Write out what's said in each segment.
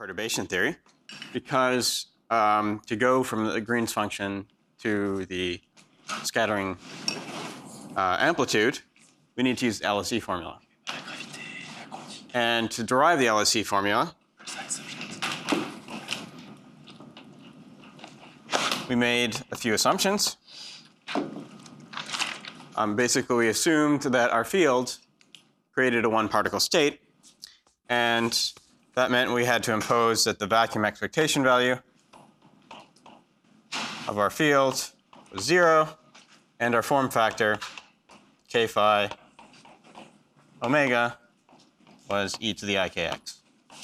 perturbation theory, because to go from the Green's function to the scattering amplitude, we need to use the LSE formula. And to derive the LSE formula, we made a few assumptions. Basically, we assumed that our field created a one-particle state, and that meant we had to impose that the vacuum expectation value of our field was 0, and our form factor, k phi omega, was e to the ikx.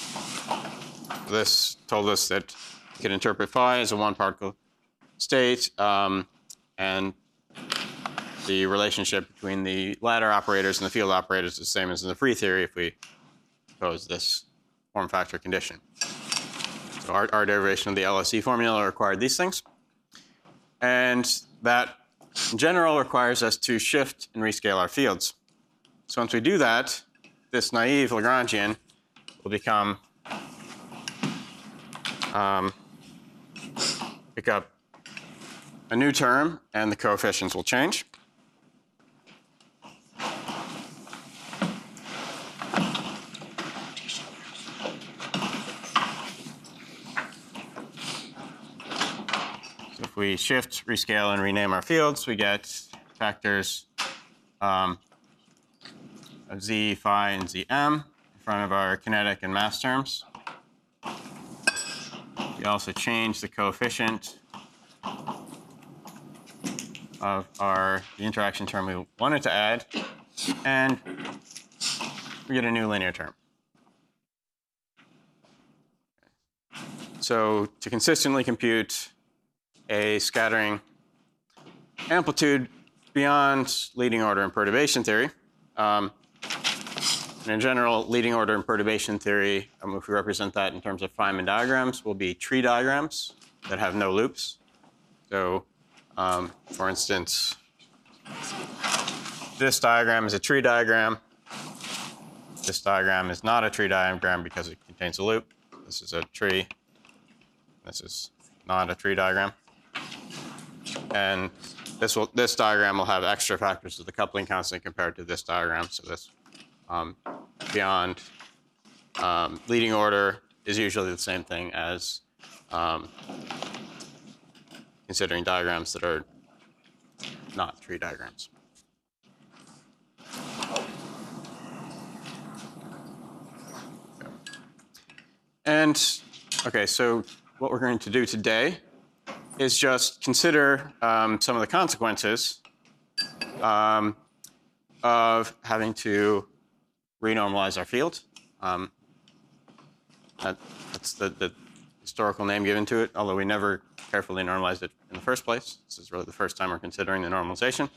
This told us that we could interpret phi as a one-particle state, and the relationship between the ladder operators and the field operators is the same as in the free theory if we impose this form factor condition. So our derivation of the LSE formula required these things. And that, in general, requires us to shift and rescale our fields. So once we do that, this naive Lagrangian will become, pick up a new term, and the coefficients will change. So if we shift, rescale, and rename our fields, we get factors of z, phi, and zm in front of our kinetic and mass terms. We also change the coefficient of the interaction term we wanted to add, and we get a new linear term. So to consistently compute a scattering amplitude beyond leading order and perturbation theory, and in general, leading order and perturbation theory, if we represent that in terms of Feynman diagrams, will be tree diagrams that have no loops. So for instance, this diagram is a tree diagram. This diagram is not a tree diagram because it contains a loop. This is a tree. This is not a tree diagram. And this diagram will have extra factors of the coupling constant compared to this diagram. So this beyond leading order is usually the same thing as considering diagrams that are not tree diagrams. And okay, so what we're going to do today is just consider some of the consequences of having to renormalize our field. That's the historical name given to it, although we never carefully normalized it in the first place. This is really the first time we're considering the normalization.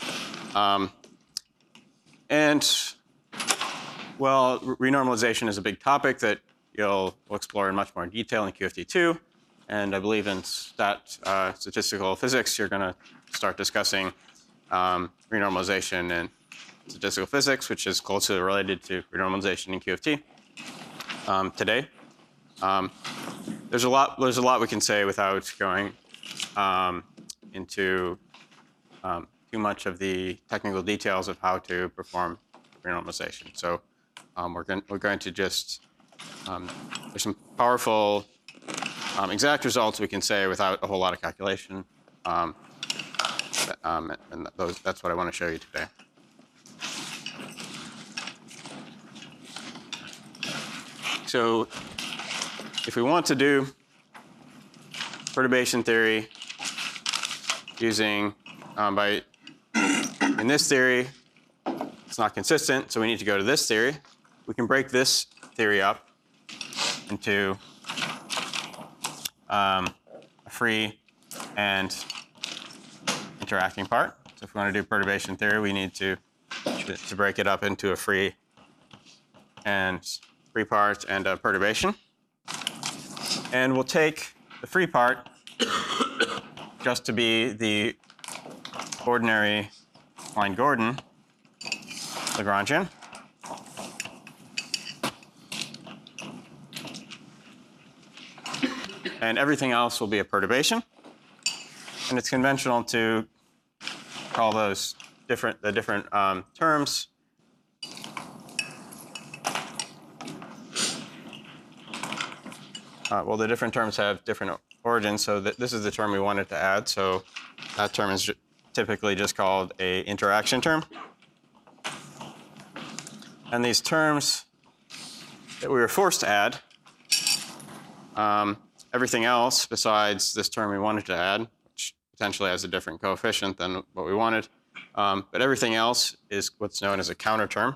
Well, renormalization is a big topic that we'll explore in much more detail in QFT2. And I believe in statistical physics, you're going to start discussing renormalization in statistical physics, which is closely related to renormalization in QFT today. There's a lot we can say without going into too much of the technical details of how to perform renormalization. So we're going to just there's some powerful exact results we can say without a whole lot of calculation, and that's what I want to show you today. So if we want to do perturbation theory using in this theory, it's not consistent, so we need to go to this theory. We can break this theory up into a free and interacting part. So if we want to do perturbation theory, we need to break it up into a free part and a perturbation. And we'll take the free part just to be the ordinary Klein-Gordon Lagrangian. and everything else will be a perturbation. And it's conventional to call those the different terms. Well, the different terms have different origins, so this is the term we wanted to add. So that term is typically just called a interaction term. And these terms that we were forced to add, everything else besides this term we wanted to add, which potentially has a different coefficient than what we wanted, but everything else is what's known as a counter term.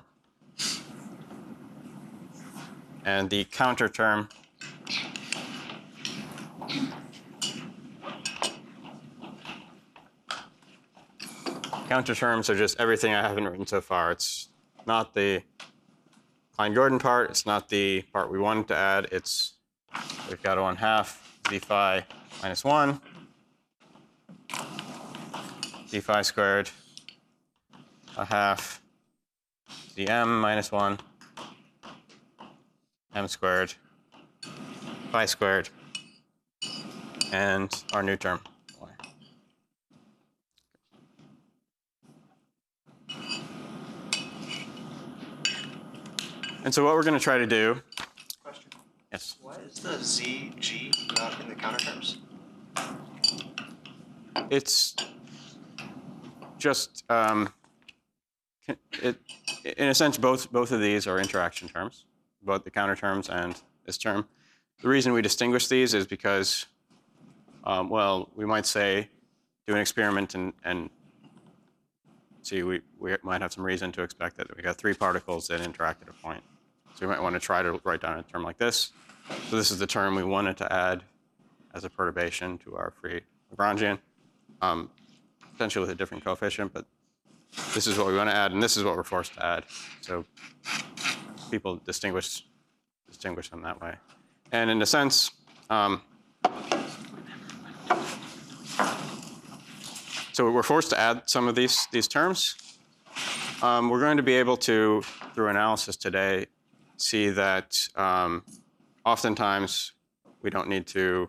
And the counter term counter terms are just everything I haven't written so far. It's not the Klein-Gordon part. It's not the part we wanted to add. It's we've got a 1/2 z phi minus 1 z phi squared 1/2 z m minus 1 m squared phi squared and our new term. And so what we're going to try to do. Question. Yes. Why is the ZG not in the counter terms? It's just in a sense both of these are interaction terms, both the counter terms and this term. The reason we distinguish these is because, well, we might say do an experiment and see we might have some reason to expect that we got 3 particles that interact at a point. So we might want to try to write down a term like this. So this is the term we wanted to add as a perturbation to our free Lagrangian, potentially with a different coefficient, but this is what we want to add, and this is what we're forced to add. So people distinguish them that way. And in a sense, so we're forced to add some of these terms. We're going to be able to, through analysis today, see that oftentimes we don't need to,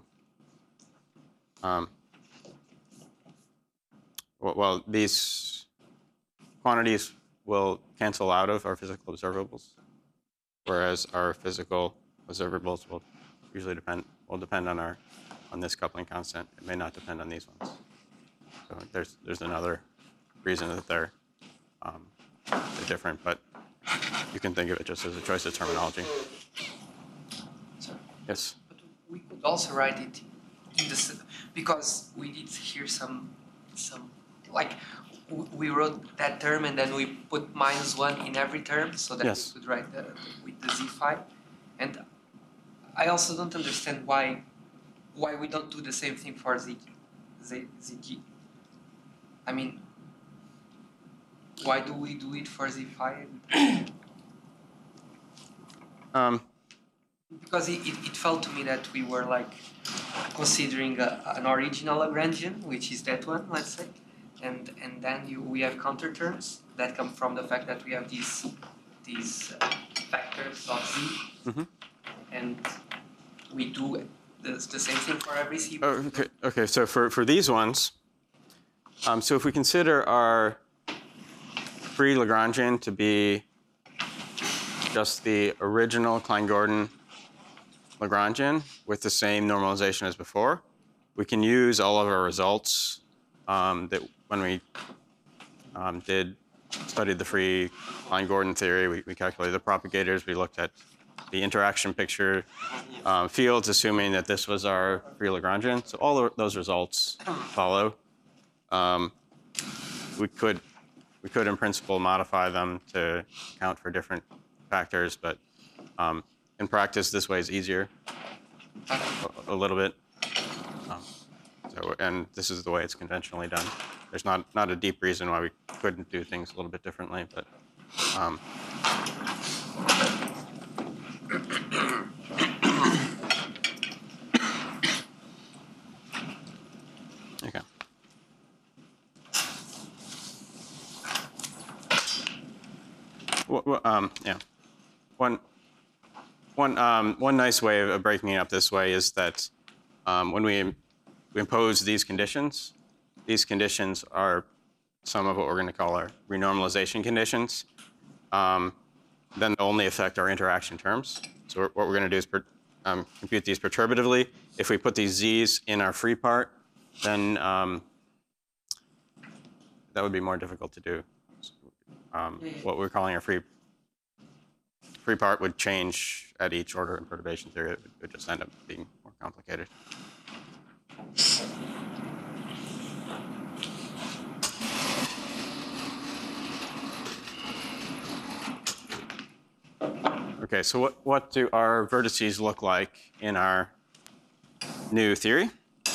well, these quantities will cancel out of our physical observables, whereas our physical observables will usually depend on this coupling constant. It may not depend on these ones. So there's another reason that they're different, but you can think of it just as a choice of terminology. Sorry. Yes. But we could also write it in the because we did hear some like we wrote that term and then we put -1 in every term so that Yes. we could write with the z phi. And I also don't understand why we don't do the same thing for zg. I mean, why do we do it for z phi? Because it felt to me that we were like considering an original Lagrangian, which is that one, let's say, and then we have counter terms that come from the fact that we have these factors of z, and we do the same thing for every c. Okay. So for these ones, so if we consider our free Lagrangian to be just the original Klein-Gordon Lagrangian with the same normalization as before, we can use all of our results that when we studied the free Klein-Gordon theory, we calculated the propagators, we looked at the interaction picture fields, assuming that this was our free Lagrangian. So all of those results follow. We could in principle modify them to account for different factors, but in practice this way is easier a little bit. And this is the way it's conventionally done. There's not a deep reason why we couldn't do things a little bit differently, but okay. Yeah. One nice way of breaking it up this way is that when we impose these conditions are some of what we're going to call our renormalization conditions. Then they'll only affect our interaction terms. So what we're going to do is compute these perturbatively. If we put these z's in our free part, then that would be more difficult to do. What we're calling our free part would change at each order in perturbation theory. It would just end up being more complicated. Okay, so what do our vertices look like in our new theory?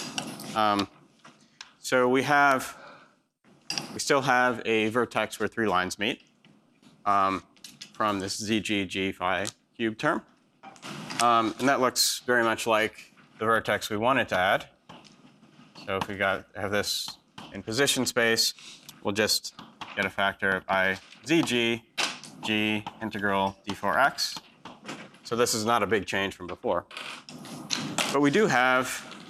So we still have a vertex where 3 lines meet from this ZG phi cube term. And that looks very much like the vertex we wanted to add. So if we have this in position space, we'll just get a factor of I ZG G integral d4x. So this is not a big change from before. But we do have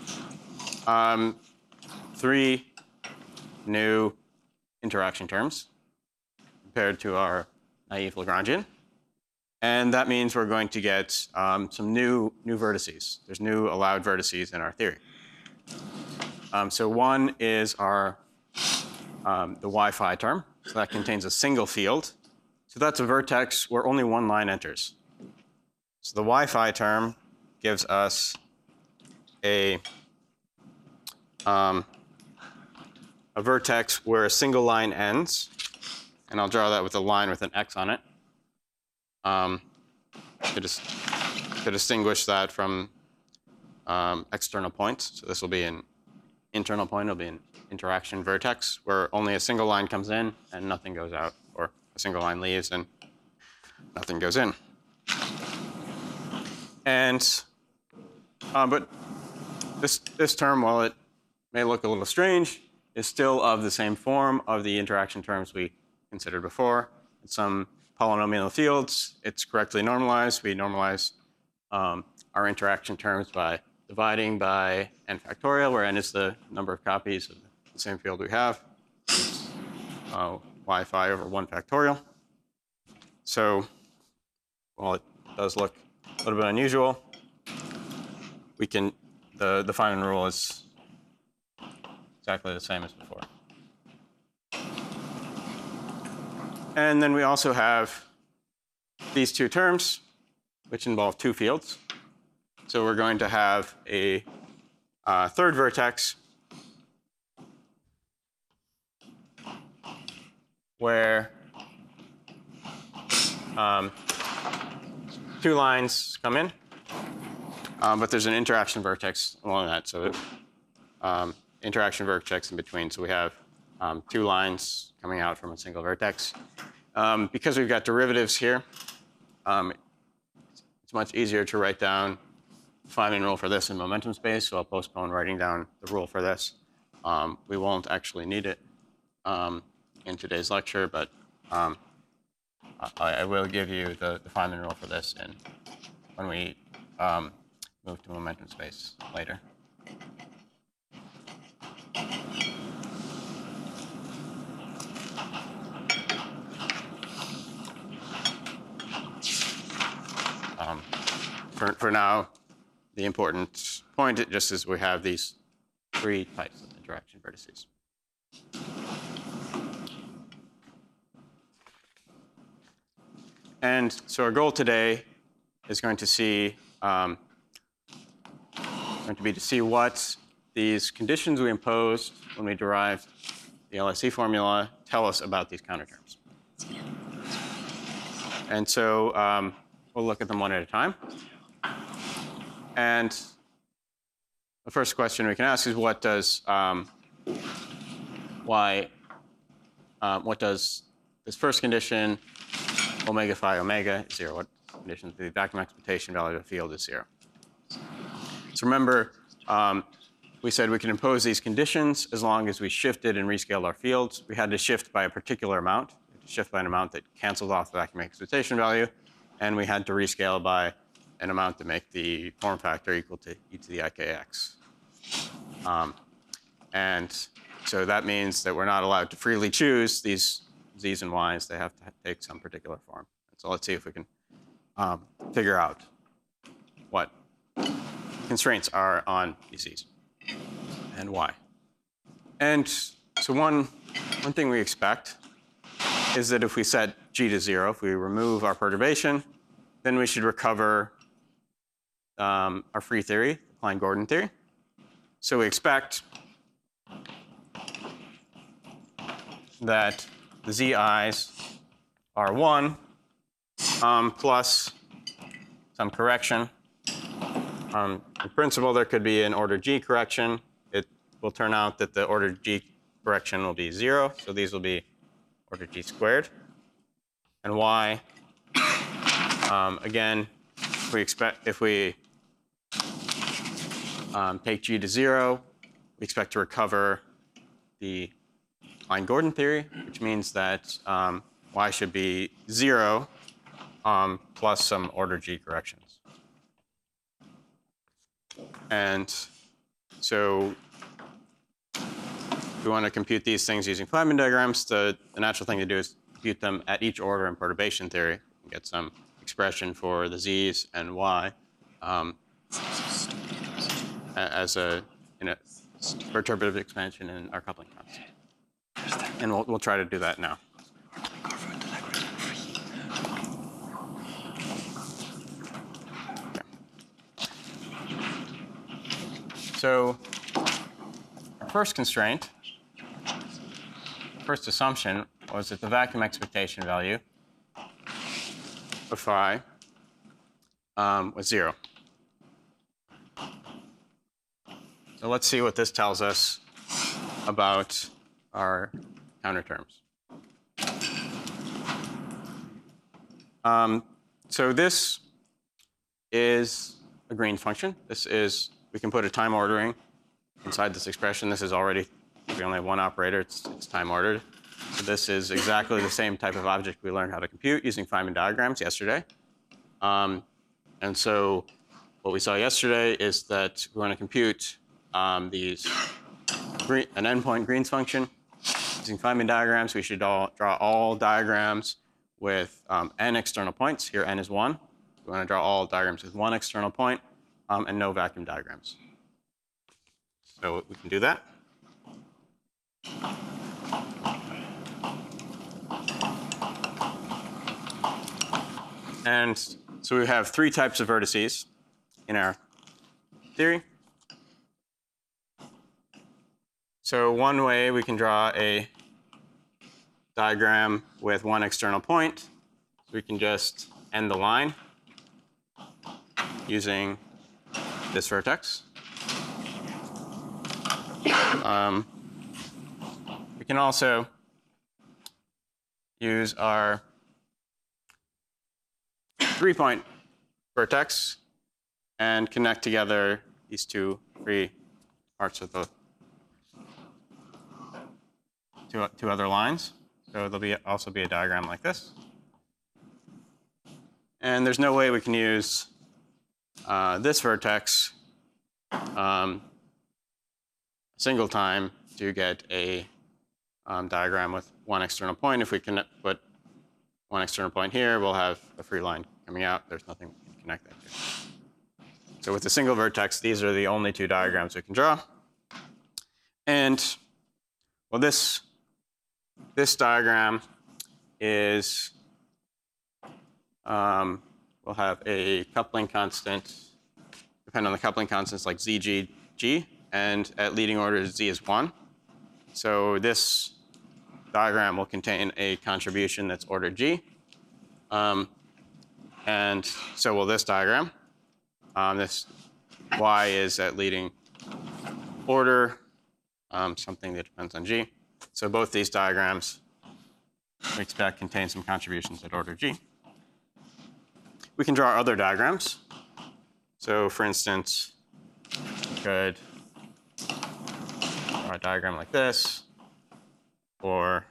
3 new interaction terms compared to our naive Lagrangian. And that means we're going to get some new vertices. There's new allowed vertices in our theory. So one is the Y-phi term. So that contains a single field. So that's a vertex where only one line enters. So the Y-phi term gives us a vertex where a single line ends. And I'll draw that with a line with an X on it to distinguish that from external points. So this will be an internal point. It'll be an interaction vertex where only a single line comes in and nothing goes out, or a single line leaves and nothing goes in. And but this term, while it may look a little strange, is still of the same form of the interaction terms we considered before. In some polynomial fields, it's correctly normalized. We normalize our interaction terms by dividing by n factorial, where n is the number of copies of the same field we have. Y-phi over 1 factorial. So while it does look a little bit unusual, we can the Feynman rule is exactly the same as before. And then we also have these 2 terms, which involve 2 fields. So we're going to have a third vertex where 2 lines come in, but there's an interaction vertex along that. So interaction vertex in between. So we have 2 lines coming out from a single vertex. Because we've got derivatives here, it's much easier to write down the Feynman rule for this in momentum space, so I'll postpone writing down the rule for this. We won't actually need it in today's lecture, but I will give you the Feynman rule for this when we move to momentum space later. For now, the important point just is we have these 3 types of interaction vertices. And so our goal today is going to be to see what these conditions we imposed when we derived the LSE formula tell us about these counterterms. And so we'll look at them one at a time. And the first question we can ask is what does this first condition, omega phi omega, is 0? What conditions the vacuum expectation value of the field is 0? So remember, we said we can impose these conditions as long as we shifted and rescaled our fields. We had to shift by a particular amount. We had to shift by an amount that cancels off the vacuum expectation value, and we had to rescale by an amount to make the form factor equal to e to the ikx. And so that means that we're not allowed to freely choose these z's and y's. They have to take some particular form. So let's see if we can figure out what constraints are on these z's and why. And so one thing we expect is that if we set g to 0, if we remove our perturbation, then we should recover our free theory, Klein-Gordon theory. So we expect that the zi's are 1 plus some correction. In principle, there could be an order g correction. It will turn out that the order g correction will be 0, so these will be order g squared. And y, again, if we take g to 0, we expect to recover the Klein-Gordon theory, which means that y should be 0 plus some order g corrections. And so if we want to compute these things using Feynman diagrams, the natural thing to do is compute them at each order in perturbation theory and get some expression for the z's and y as a perturbative expansion in our coupling constant. And we'll try to do that now. Okay. So our first constraint, first assumption, was that the vacuum expectation value of phi was 0. So let's see what this tells us about our counter terms. So this is a Green function. This is, we can put a time ordering inside this expression. This is already, we only have one operator, it's time ordered. So this is exactly the same type of object we learned how to compute using Feynman diagrams yesterday. And so what we saw yesterday is that we want to compute an endpoint Green's function using Feynman diagrams. We should draw all diagrams with n external points. Here n is 1. We want to draw all diagrams with 1 external point and no vacuum diagrams. So we can do that. And so we have 3 types of vertices in our theory. So one way we can draw a diagram with 1 external point. So we can just end the line using this vertex. We can also use our 3-point vertex and connect together these 2 free parts of the two other lines. So there'll also be a diagram like this. And there's no way we can use this vertex single time to get a diagram with 1 external point. If we can put 1 external point here, we'll have a free line coming out. There's nothing we can connect that to. So with a single vertex, these are the only 2 diagrams we can draw. And well, this diagram is, we'll have a coupling constant, depend on the coupling constants like ZG, G, and at leading order Z is 1. So this diagram will contain a contribution that's order G. And so will this diagram. This Y is at leading order, something that depends on G. So both these diagrams we expect contain some contributions at order G. We can draw other diagrams. So for instance, we could draw a diagram like this, or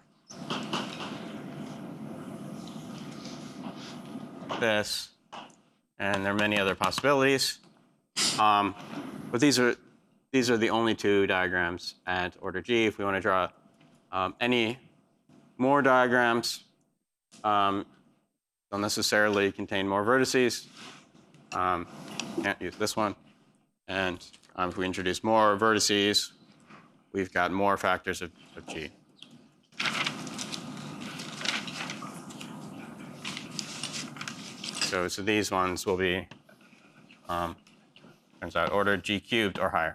this, and there are many other possibilities. But these are these are the only two diagrams at order G. If we want to draw any more diagrams, don't necessarily contain more vertices. Can't use this one. And if we introduce more vertices, we've got more factors of G. So these ones will be, turns out, order G cubed or higher.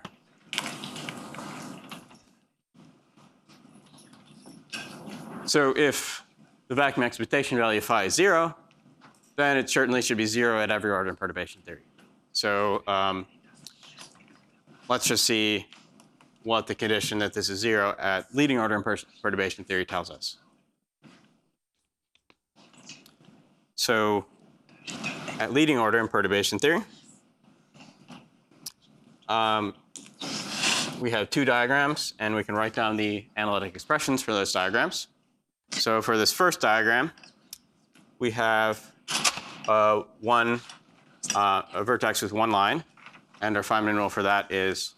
So if the vacuum expectation value of phi is 0, then it certainly should be 0 at every order in perturbation theory. So let's just see what the condition that this is 0 at leading order in perturbation theory tells us. So at leading order in perturbation theory, we have two diagrams, and we can write down the analytic expressions for those diagrams. So for this first diagram, we have a vertex with one line, and our Feynman rule for that is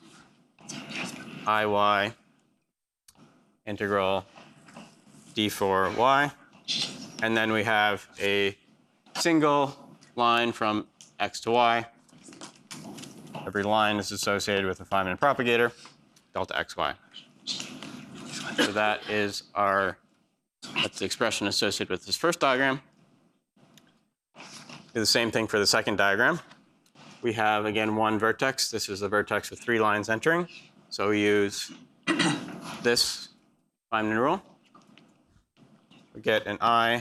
Iy integral d4y, and then we have a single line from x to y. Every line is associated with a Feynman propagator, delta xy. So that's the expression associated with this first diagram. Do the same thing for the second diagram. We have, again, one vertex. This is a vertex with 3 lines entering. So we use this Feynman rule. We get an I.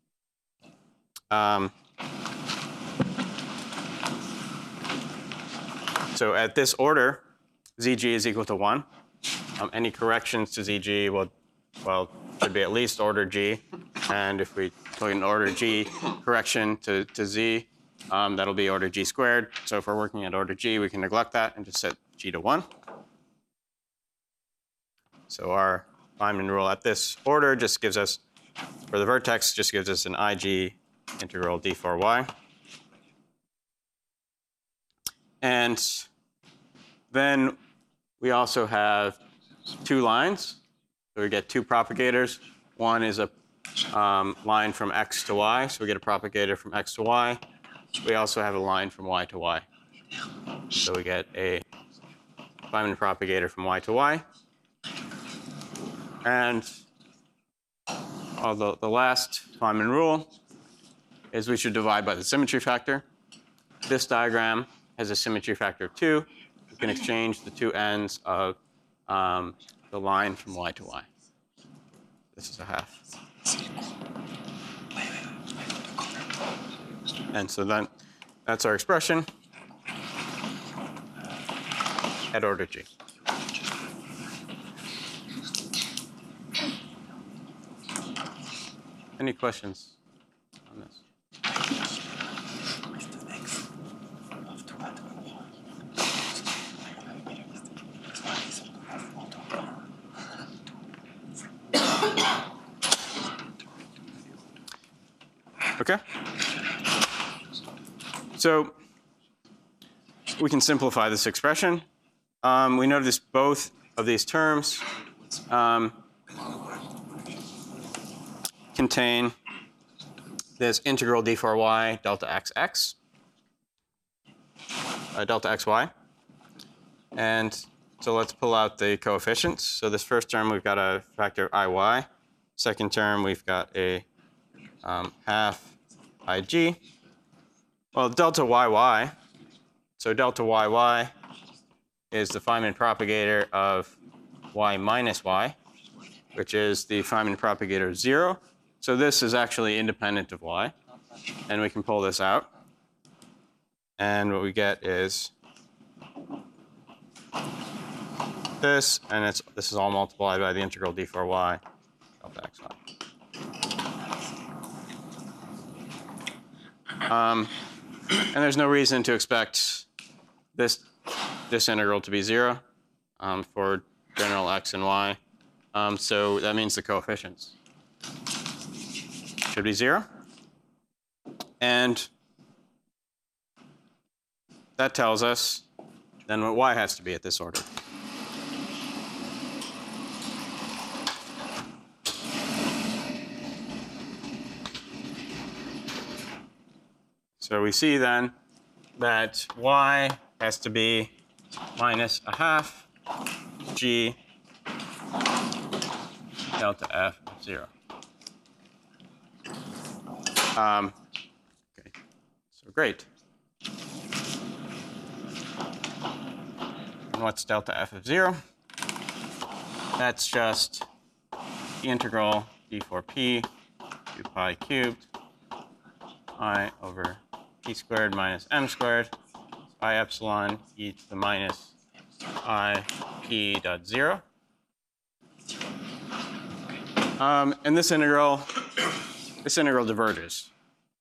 So at this order, ZG is equal to 1. Any corrections to ZG should be at least order G. And if we put an order G correction to Z, that'll be order G squared. So if we're working at order G, we can neglect that and just set G to 1. So our Feynman rule at this order just gives us, for the vertex, just gives us an IG integral d4y. And then we also have 2 lines. So we get 2 propagators. One is a line from x to y, so we get a propagator from x to y. We also have a line from y to y. So we get a Feynman propagator from y to y. And the last Feynman rule is we should divide by the symmetry factor. This diagram has a symmetry factor of 2. We can exchange the 2 ends of the line from y to y. This is a half. And so then that's our expression at order G. Any questions on this? Okay. So we can simplify this expression. We notice both of these terms contain this integral d4y delta xx, delta xy. And so let's pull out the coefficients. So this first term, we've got a factor of iy. Second term, we've got a half ig. Well, delta yy, so delta yy is the Feynman propagator of y minus y, which is the Feynman propagator of 0. So this is actually independent of y. And we can pull this out. And what we get is this, and this is all multiplied by the integral d4y delta xy. And there's no reason to expect this integral to be 0 for general x and y. So that means the coefficients should be 0. And that tells us then what y has to be at this order. So we see then that y has to be minus a half g delta f of 0. Okay, so great. And what's delta f of 0? That's just the integral d4p 2 pi cubed I over p squared minus m squared pi epsilon e to the minus I p dot 0. And this integral diverges.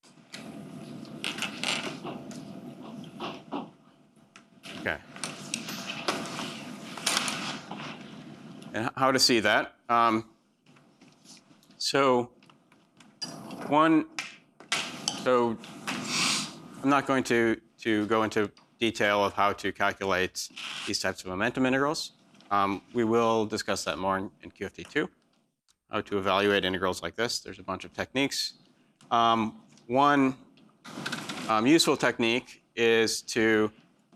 Okay. And how to see that? So I'm not going to go into detail of how to calculate these types of momentum integrals. We will discuss that more in QFT2, how to evaluate integrals like this. There's a bunch of techniques. One useful technique is to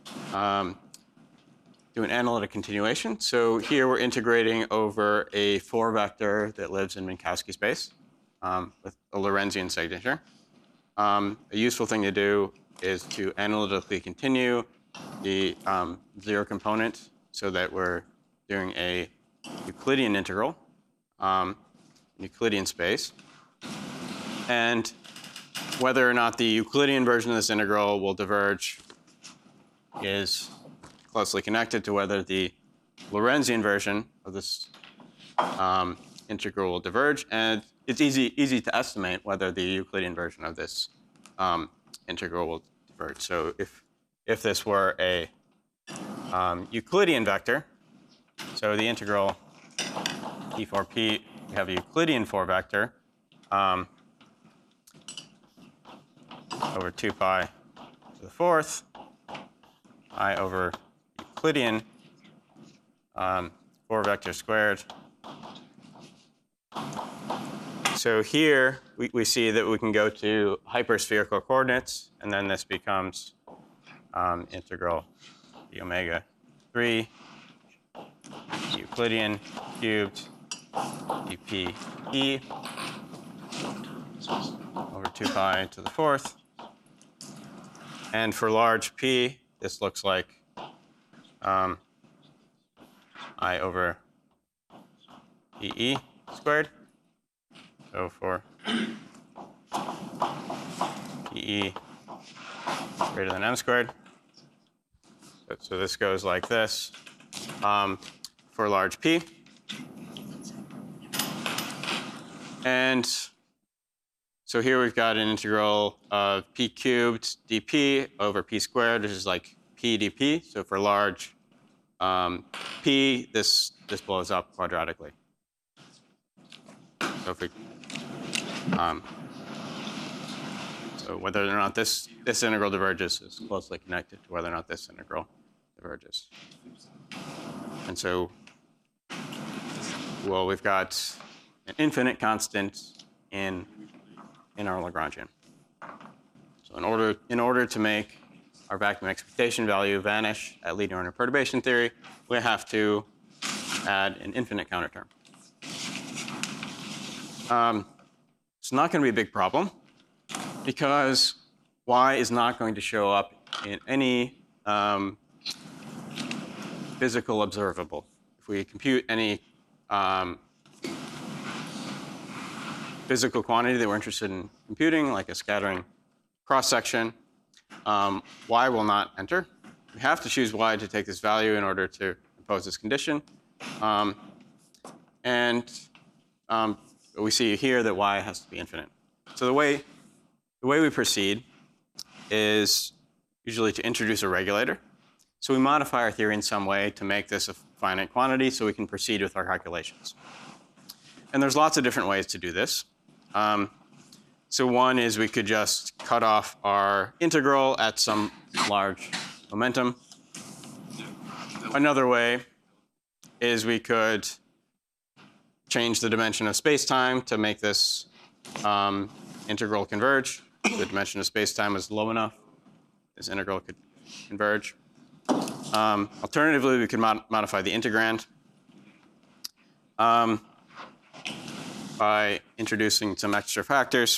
do an analytic continuation. So here we're integrating over a 4-vector that lives in Minkowski space with a Lorentzian signature. A useful thing to do is to analytically continue the 0 component so that we're doing a Euclidean integral, Euclidean space. And whether or not the Euclidean version of this integral will diverge is closely connected to whether the Lorentzian version of this integral will diverge. And it's easy to estimate whether the Euclidean version of this integral will diverge. So if this were a Euclidean vector, so the integral d4p, we have a Euclidean 4-vector over 2 pi to the 4th I over Euclidean 4-vector squared. So here we see that we can go to hyperspherical coordinates, and then this becomes integral d omega 3 Euclidean cubed dp e over 2 pi to the 4th. And for large p, this looks like I over e squared. So for e greater than m squared. So this goes like this for large p. And so here we've got an integral of p cubed dp over p squared, which is like p dp. So for large p, this blows up quadratically. So if we so whether or not this integral diverges is closely connected to whether or not this integral diverges. And so, well, we've got an infinite constant in our Lagrangian. So in order to make our vacuum expectation value vanish at linear order perturbation theory, we have to add an infinite counterterm. It's not going to be a big problem because y is not going to show up in any physical observable. If we compute any physical quantity that we're interested in computing, like a scattering cross-section, y will not enter. We have to choose y to take this value in order to impose this condition. We see here that y has to be infinite. So the way we proceed is usually to introduce a regulator. So we modify our theory in some way to make this a finite quantity so we can proceed with our calculations. And there's lots of different ways to do this. So one is we could just cut off our integral at some large momentum. Another way is we could change the dimension of space-time to make this integral converge. the dimension of space-time was low enough, this integral could converge. Alternatively, we could modify the integrand by introducing some extra factors.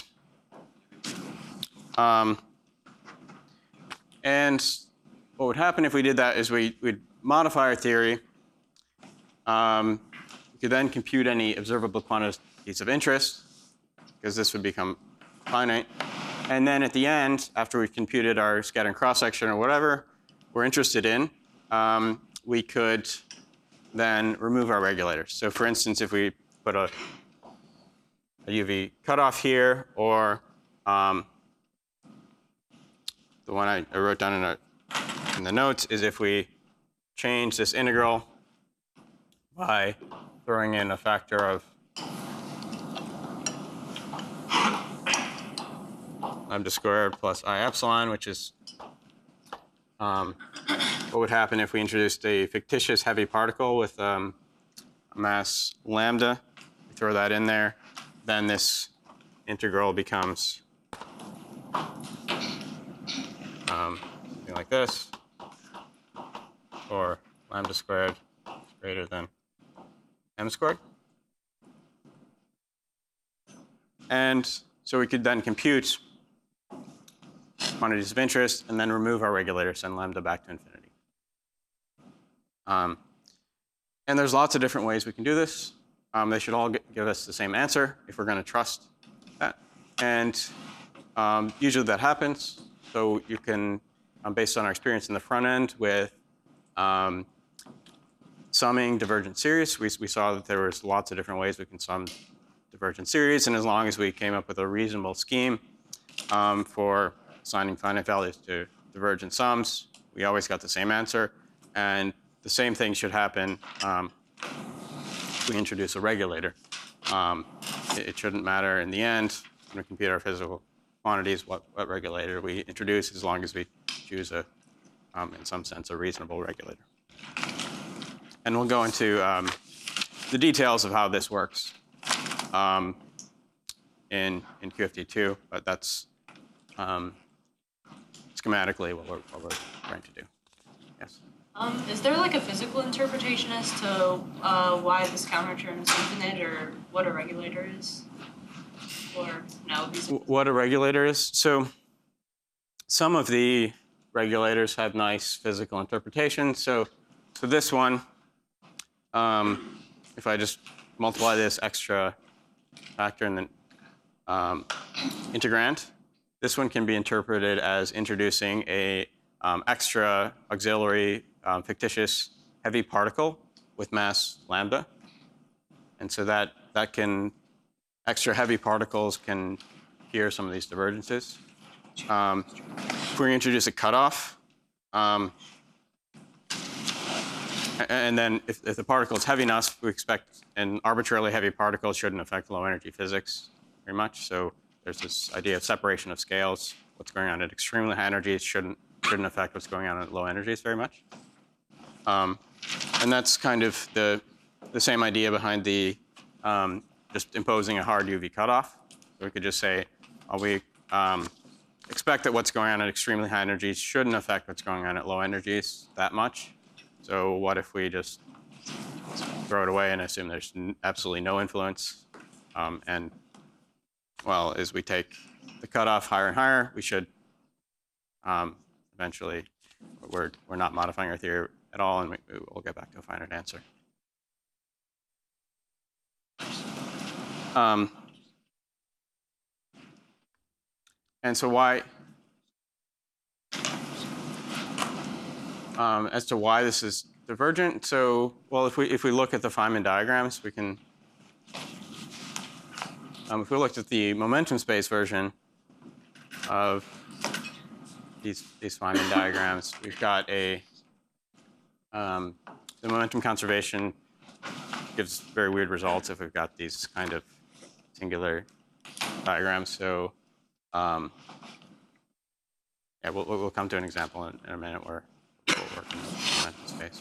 And what would happen if we did that is we'd modify our theory. We could then compute any observable quantities of interest, because this would become finite. And then at the end, after we've computed our scattering cross-section or whatever we're interested in, we could then remove our regulators. So for instance, if we put a UV cutoff here, or the one I wrote down in the notes is if we change this integral by throwing in a factor of lambda squared plus I epsilon, which is what would happen if we introduced a fictitious heavy particle with a mass lambda. We throw that in there, then this integral becomes something like this, or lambda squared is greater than m squared. And so we could then compute quantities of interest and then remove our regulator, send lambda back to infinity. And there's lots of different ways we can do this. They should all give us the same answer if we're going to trust that. And usually that happens. So you can, based on our experience in the front end with summing divergent series, we saw that there was lots of different ways we can sum divergent series. And as long as we came up with a reasonable scheme for assigning finite values to divergent sums, we always got the same answer. And the same thing should happen if we introduce a regulator. It shouldn't matter in the end when we compute our physical quantities what regulator we introduce, as long as we choose a, in some sense, a reasonable regulator. And we'll go into the details of how this works in QFT2, but that's schematically what we're trying to do. Yes? Is there like a physical interpretation as to why this counterterm is infinite, or what a regulator is? Or no? What a regulator is? So some of the regulators have nice physical interpretations. So this one, if I just multiply this extra factor and then integrand, this one can be interpreted as introducing a extra auxiliary fictitious heavy particle with mass lambda. And so that can, extra heavy particles can cure some of these divergences. If we introduce a cutoff, and then if the particle is heavy enough, we expect an arbitrarily heavy particle shouldn't affect low energy physics very much. So there's this idea of separation of scales. What's going on at extremely high energies shouldn't affect what's going on at low energies very much. And that's kind of the same idea behind the just imposing a hard UV cutoff. So we could just say, we expect that what's going on at extremely high energies shouldn't affect what's going on at low energies that much. So what if we just throw it away and assume there's absolutely no influence? And well, as we take the cutoff higher and higher, we should eventually, we're not modifying our theory at all, and we'll get back to a finite answer. And so why, as to why this is divergent, so, well, if we look at the Feynman diagrams, we can, if we looked at the momentum space version of these Feynman diagrams, we've got a, the momentum conservation gives very weird results if we've got these kind of singular diagrams. So yeah, we'll come to an example in a minute where we'll work in the momentum space.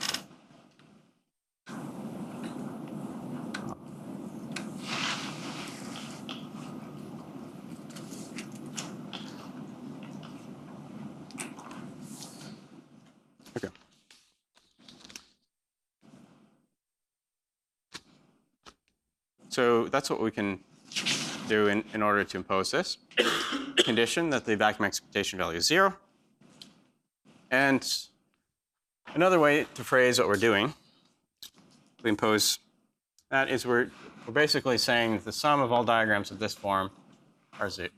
so that's what we can do in order to impose this condition that the vacuum expectation value is 0. And another way to phrase what we're doing, we impose that is we're basically saying that the sum of all diagrams of this form are 0.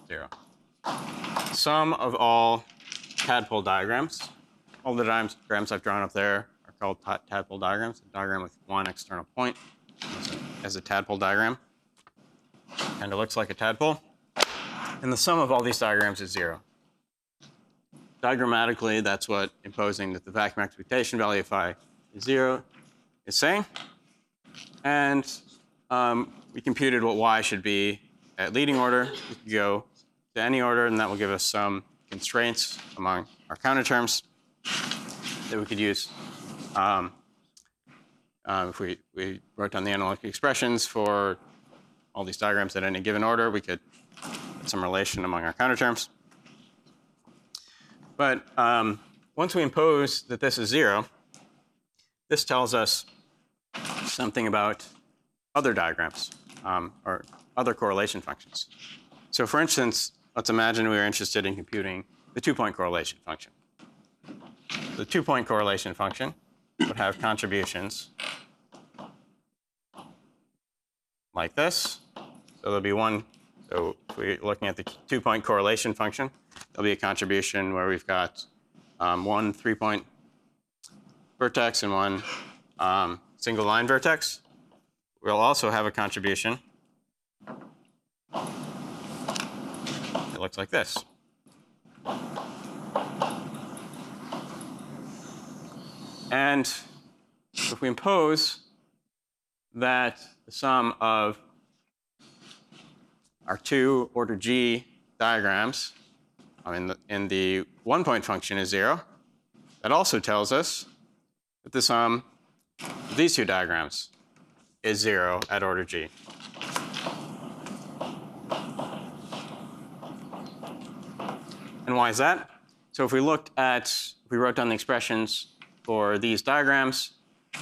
Sum of all tadpole diagrams, all the diagrams I've drawn up there are called tadpole diagrams. A diagram with one external point as a tadpole diagram. And it looks like a tadpole. And the sum of all these diagrams is 0. Diagrammatically, that's what imposing that the vacuum expectation value phi is 0 is saying. And we computed what y should be at leading order. We could go to any order, and that will give us some constraints among our counter terms that we could use. If we wrote down the analytic expressions for all these diagrams at any given order, we could get some relation among our counter terms. But once we impose that this is 0, this tells us something about other diagrams or other correlation functions. So for instance, let's imagine we were interested in computing the 2-point correlation function. The 2-point correlation function would have contributions like this. So there'll be one, so if we're looking at the 2-point correlation function, there'll be a contribution where we've got one 3-point vertex and one single line vertex. We'll also have a contribution that looks like this. And if we impose that the sum of our two order G diagrams in the 1-point function is 0, that also tells us that the sum of these two diagrams is 0 at order G. And why is that? So if we wrote down the expressions for these diagrams,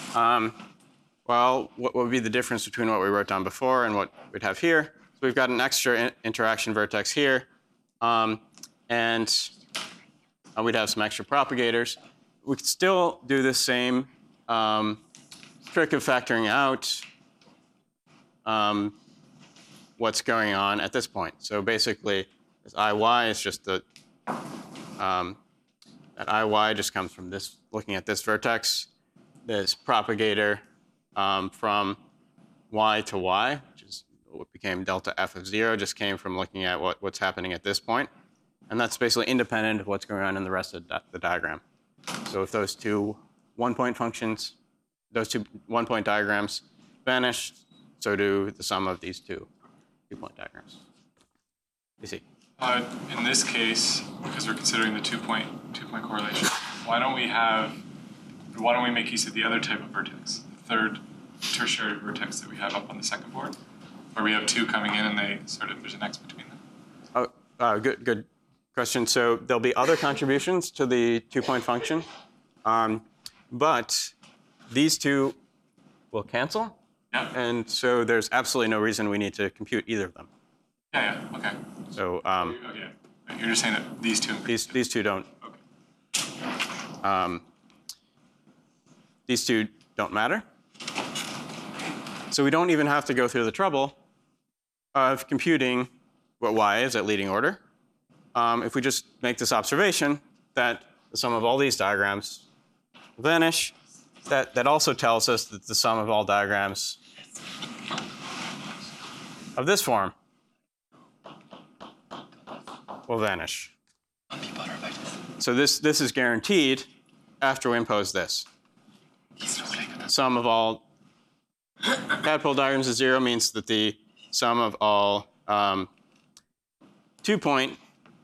well, what would be the difference between what we wrote down before and what we'd have here? So we've got an extra interaction vertex here, and we'd have some extra propagators. We could still do the same trick of factoring out what's going on at this point. So basically, this IY is just that IY just comes from this, looking at this vertex. This propagator from Y to Y, which is what became delta F of 0, just came from looking at what's happening at this point. And that's basically independent of what's going on in the rest of the diagram. So if those two 1-point functions, those two 1-point diagrams vanish, so do the sum of these two 2-point diagrams. You see? In this case, because we're considering the two-point correlation, why don't we make use of the other type of vertex, the third tertiary vertex that we have up on the second board, where we have two coming in and there's an X between them? Good question. So there'll be other contributions to the 2-point function, but these two will cancel. Yeah. And so there's absolutely no reason we need to compute either of them. Yeah, okay. So Okay. You're just saying that these two. these two don't. Okay. These two don't matter. So we don't even have to go through the trouble of computing what y is at leading order. If we just make this observation that the sum of all these diagrams will vanish, that also tells us that the sum of all diagrams of this form will vanish. So this is guaranteed after we impose this. Sum of all tadpole diagrams is 0 means that the sum of all 2-point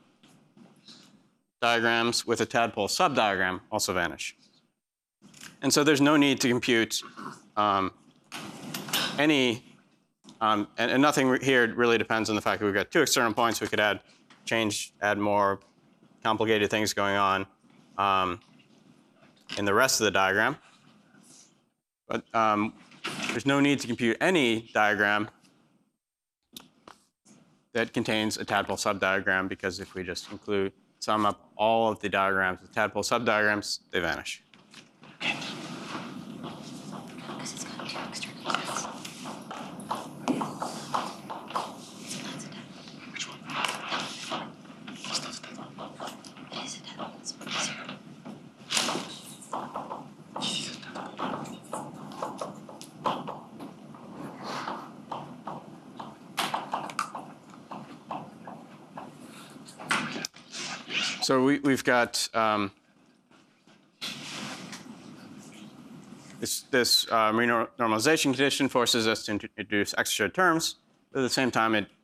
diagrams with a tadpole subdiagram also vanish. And so there's no need to compute any, and nothing here really depends on the fact that we've got two external points. We could add more complicated things going on in the rest of the diagram. But there's no need to compute any diagram that contains a tadpole subdiagram, because if we just sum up all of the diagrams with tadpole subdiagrams, they vanish. Because it's got two external sets. Which one? It is a tadpole. It's what is it? So we've got this renormalization condition forces us to introduce extra terms, but at the same time it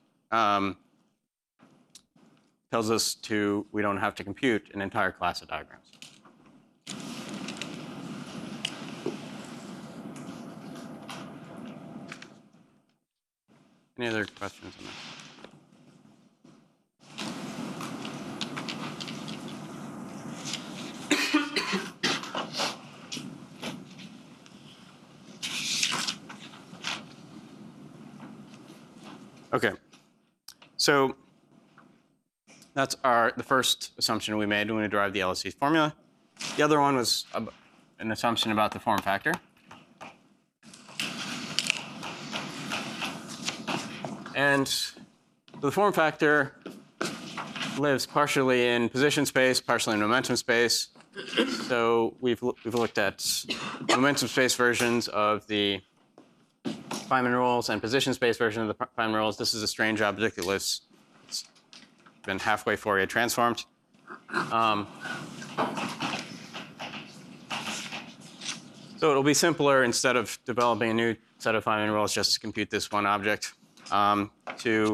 tells us we don't have to compute an entire class of diagrams. Any other questions on this? Okay, so that's the first assumption we made when we derived the LHC formula. The other one was an assumption about the form factor. And the form factor lives partially in position space, partially in momentum space. So we've looked at momentum space versions of the Feynman rules and position space version of the Feynman rules. This is a strange object that lives, it's been halfway Fourier transformed. So it'll be simpler, instead of developing a new set of Feynman rules, just to compute this one object, to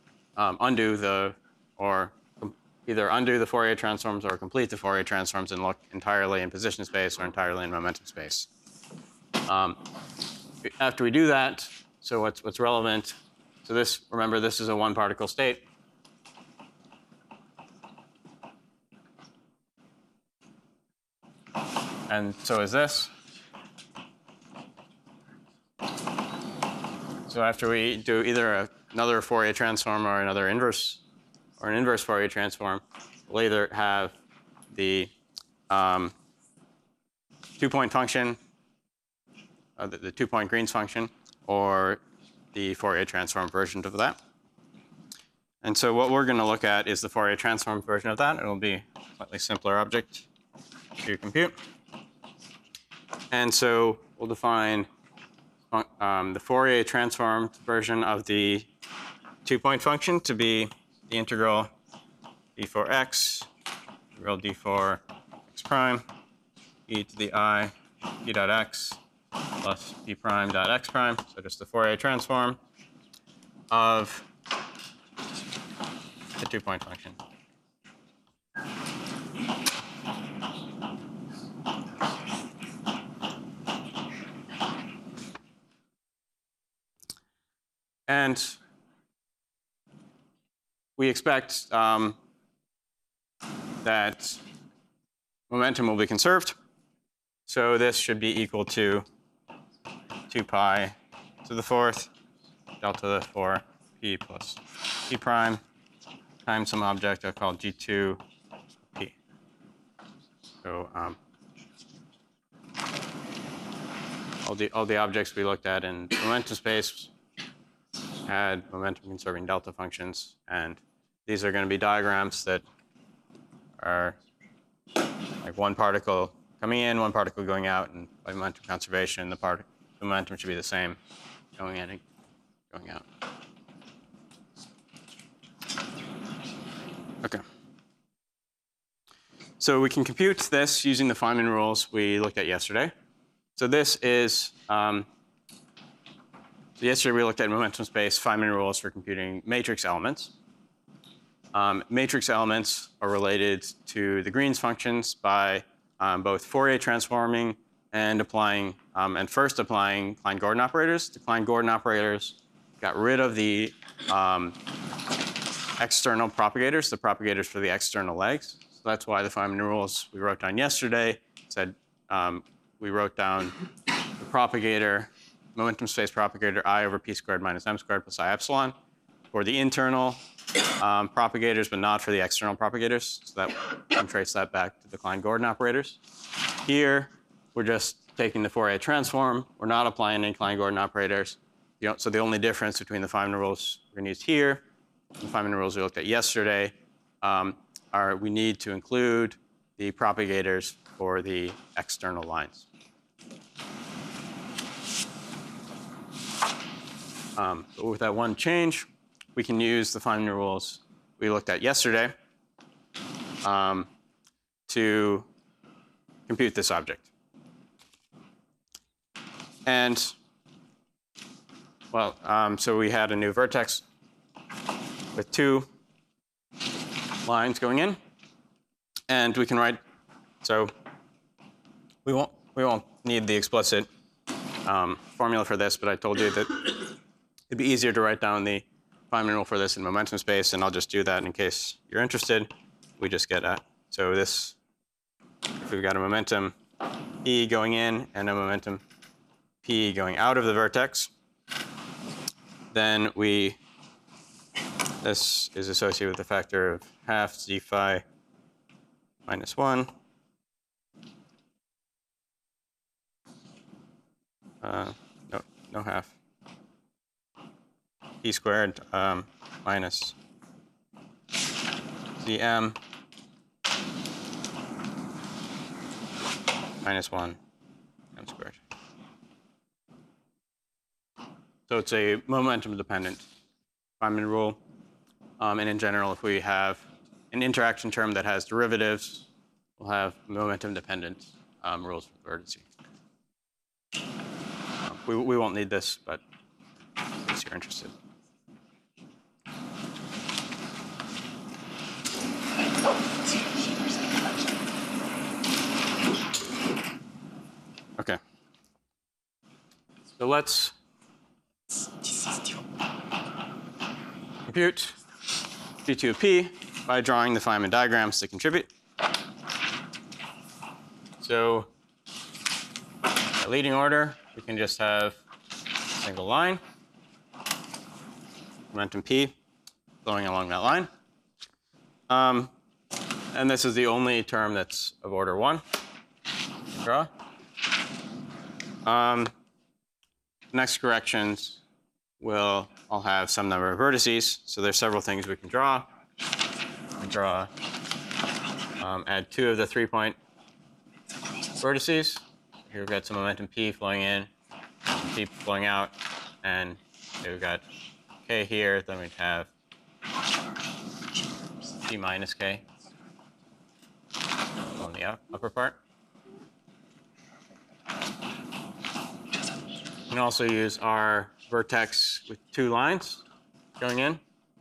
either undo the Fourier transforms or complete the Fourier transforms and look entirely in position space or entirely in momentum space. After we do that, so what's relevant? So remember, this is a one-particle state. And so is this. So after we do either another Fourier transform or an inverse Fourier transform, we'll either have the two-point function, the two-point Green's function, or the Fourier transform version of that. And so what we're going to look at is the Fourier transform version of that. It'll be a slightly simpler object to compute. And so we'll define the Fourier transformed version of the two-point function to be the integral d4x, integral d4 x prime, e to the I p dot x plus p prime dot x prime. So just the Fourier transform of the two-point function. And we expect that momentum will be conserved. So this should be equal to 2 pi to the fourth delta the 4 p plus p prime times some object I'll call g2 p. So all the objects we looked at in momentum space had momentum conserving delta functions, and these are going to be diagrams that are like one particle coming in, one particle going out, and by momentum conservation, the momentum should be the same going in and going out. Okay. So we can compute this using the Feynman rules we looked at yesterday. So this is yesterday we looked at momentum space Feynman rules for computing matrix elements. Matrix elements are related to the Green's functions by both Fourier transforming and applying, first applying Klein-Gordon operators. The Klein-Gordon operators got rid of the external propagators, the propagators for the external legs. So that's why the Feynman rules we wrote down yesterday said we wrote down the propagator momentum space propagator I over p squared minus m squared plus I epsilon for the internal propagators, but not for the external propagators. So that we can trace that back to the Klein-Gordon operators. Here, we're just taking the Fourier transform. We're not applying any Klein-Gordon operators. So the only difference between the Feynman rules we're going to use here and the Feynman rules we looked at yesterday are we need to include the propagators for the external lines. But with that one change, we can use the Feynman rules we looked at yesterday to compute this object. And, well, so we had a new vertex with 2 lines going in. And we can write, so we won't need the explicit formula for this, but I told you that it'd be easier to write down the Feynman rule for this in momentum space, and I'll just do that in case you're interested. We just get so this, if we've got a momentum E going in and a momentum P going out of the vertex, then this is associated with a factor of half z phi minus 1. No half. P squared minus Zm minus 1 m squared. So it's a momentum-dependent Feynman rule. And in general, if we have an interaction term that has derivatives, we'll have momentum-dependent rules for vertices. We won't need this, but in case you're interested. Okay. So let's compute G2 of P by drawing the Feynman diagrams to contribute. So, at leading order, we can just have a single line, momentum P flowing along that line. And this is the only term that's of order 1. Draw. Next corrections will all have some number of vertices. So there's several things we can draw. We draw, add 2 of the 3-point vertices. Here we've got some momentum P flowing in, P flowing out, and we've got K here. Then we'd have P minus K on the upper part. We can also use our vertex with 2 lines going in.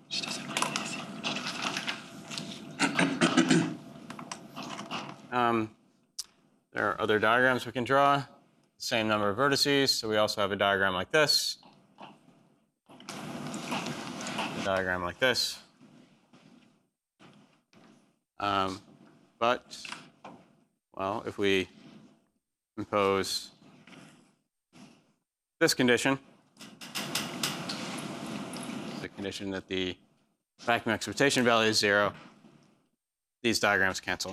There are other diagrams we can draw, same number of vertices. So we also have a diagram like this, a diagram like this. But, well, if we impose this condition, the condition that the vacuum expectation value is 0, these diagrams cancel.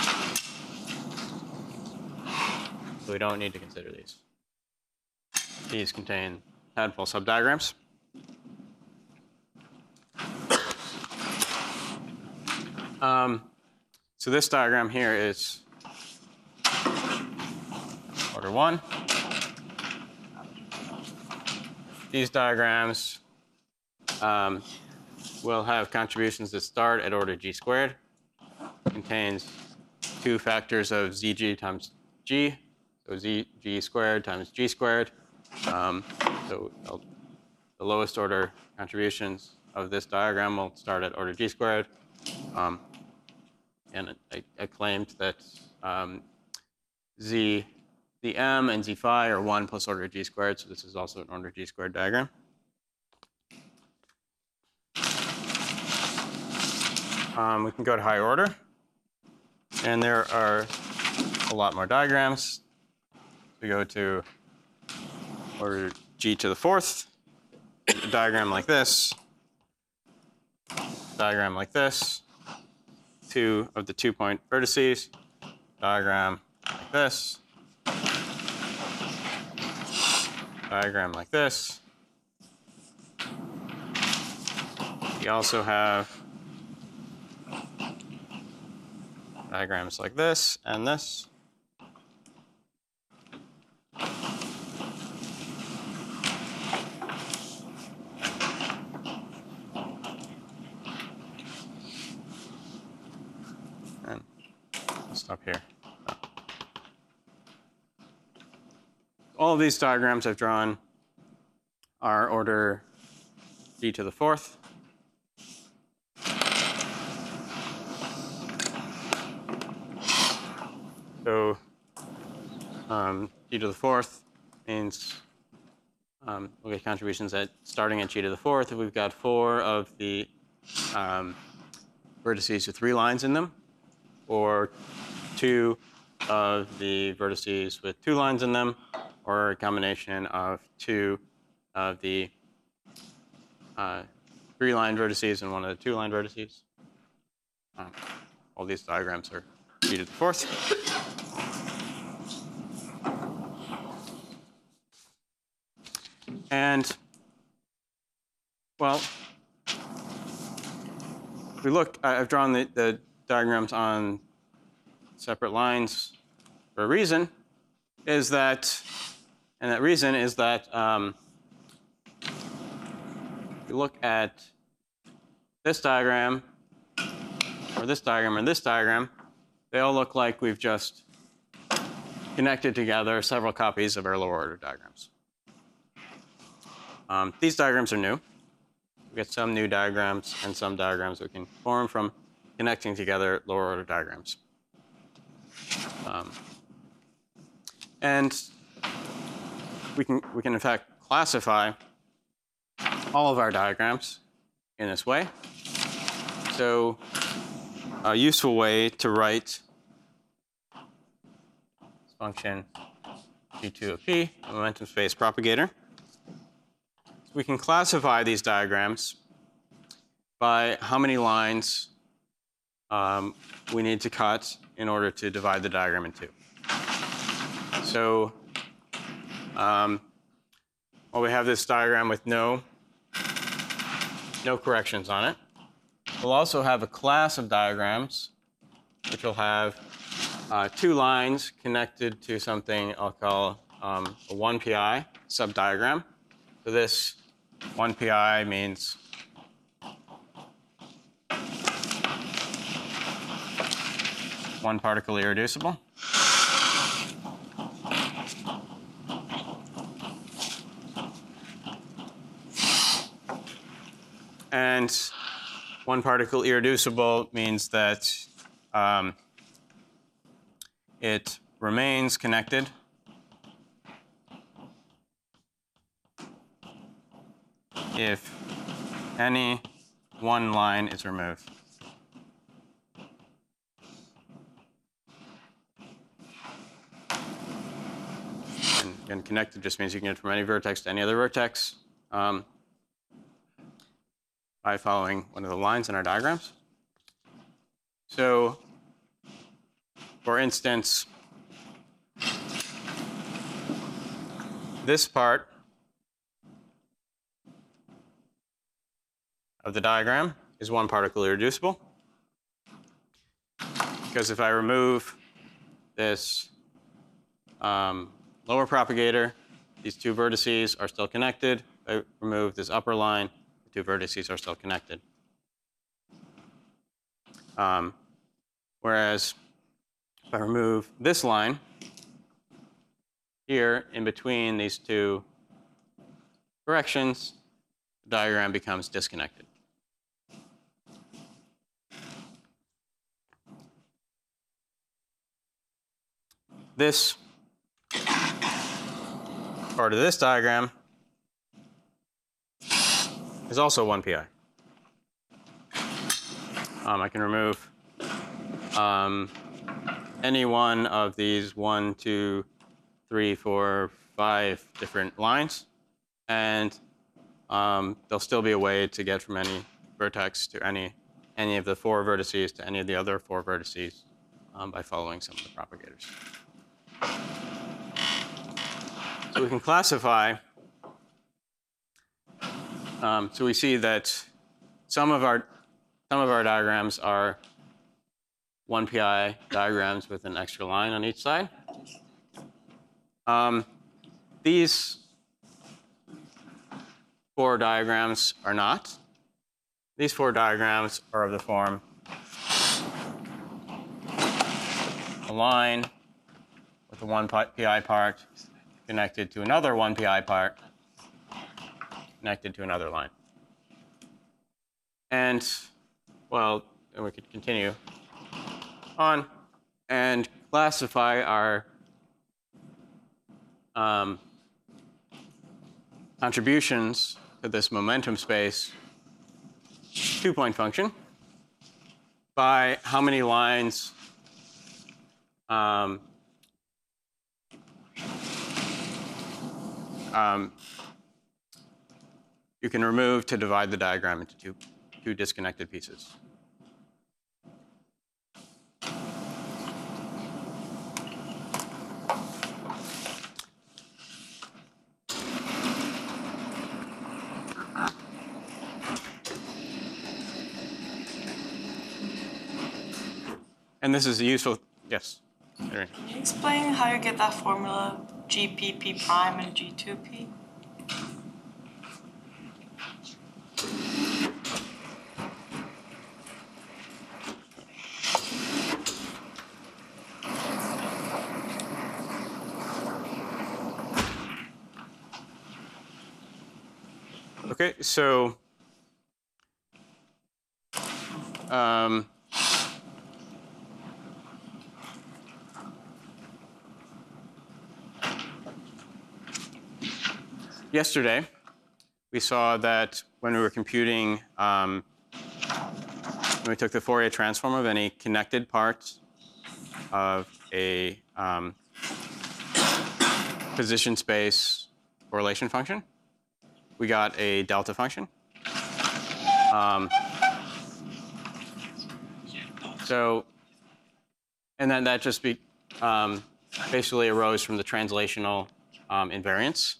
So we don't need to consider these. These contain tadpole subdiagrams. So this diagram here is order 1. These diagrams will have contributions that start at order g squared. Contains 2 factors of zg times g, so g squared times g squared. So the lowest order contributions of this diagram will start at order g squared. And I claimed that the m and z phi are 1 plus order g squared, so this is also an order g squared diagram. We can go to higher order, and there are a lot more diagrams. We go to order g to the fourth, a diagram like this, diagram like this, two of the 2-point vertices, diagram like this, diagram like this. We also have diagrams like this and this. And I'll stop here. All of these diagrams I've drawn are order g to the fourth. So g to the fourth means we'll get contributions at starting at g to the fourth. If we've got 4 of the vertices with 3 lines in them, or 2 of the vertices with 2 lines in them, or a combination of 2 of the 3-line vertices and 1 of the 2-line vertices. All these diagrams are g to the fourth. And, well, if we look, I've drawn the diagrams on separate lines for a reason, and that reason is that if you look at this diagram, or this diagram, or this diagram, they all look like we've just connected together several copies of our lower order diagrams. These diagrams are new. We get some new diagrams and some diagrams we can form from connecting together lower order diagrams. And we can in fact classify all of our diagrams in this way. So a useful way to write this function g2 of p, a momentum space propagator. We can classify these diagrams by how many lines we need to cut in order to divide the diagram in 2. So we have this diagram with no corrections on it. We'll also have a class of diagrams which will have 2 lines connected to something I'll call a 1pi subdiagram. So this 1pi means one particle irreducible. And one particle irreducible means that it remains connected if any one line is removed. And again, connected just means you can get from any vertex to any other vertex by following one of the lines in our diagrams. So, for instance, this part of the diagram is one particle irreducible, because if I remove this lower propagator, these 2 vertices are still connected. If I remove this upper line, the 2 vertices are still connected. Whereas if I remove this line here in between these 2 corrections, the diagram becomes disconnected. This part of this diagram is also 1pi. I can remove any one of these 1, 2, 3, 4, 5 different lines and there'll still be a way to get from any vertex to any of the 4 vertices to any of the other 4 vertices by following some of the propagators. So we can classify. So we see that some of our diagrams are 1pi diagrams with an extra line on each side. These 4 diagrams are not. These 4 diagrams are of the form a line with a 1pi part connected to another 1pi part connected to another line. And, well, then we could continue on and classify our contributions to this momentum space 2-point function by how many lines you can remove to divide the diagram into two disconnected pieces. And this is a useful, yes. Can you explain how you get that formula GPP prime and G2P? Okay, so yesterday, we saw that when we were computing, when we took the Fourier transform of any connected parts of a position space correlation function, we got a delta function. And then that just basically arose from the translational invariance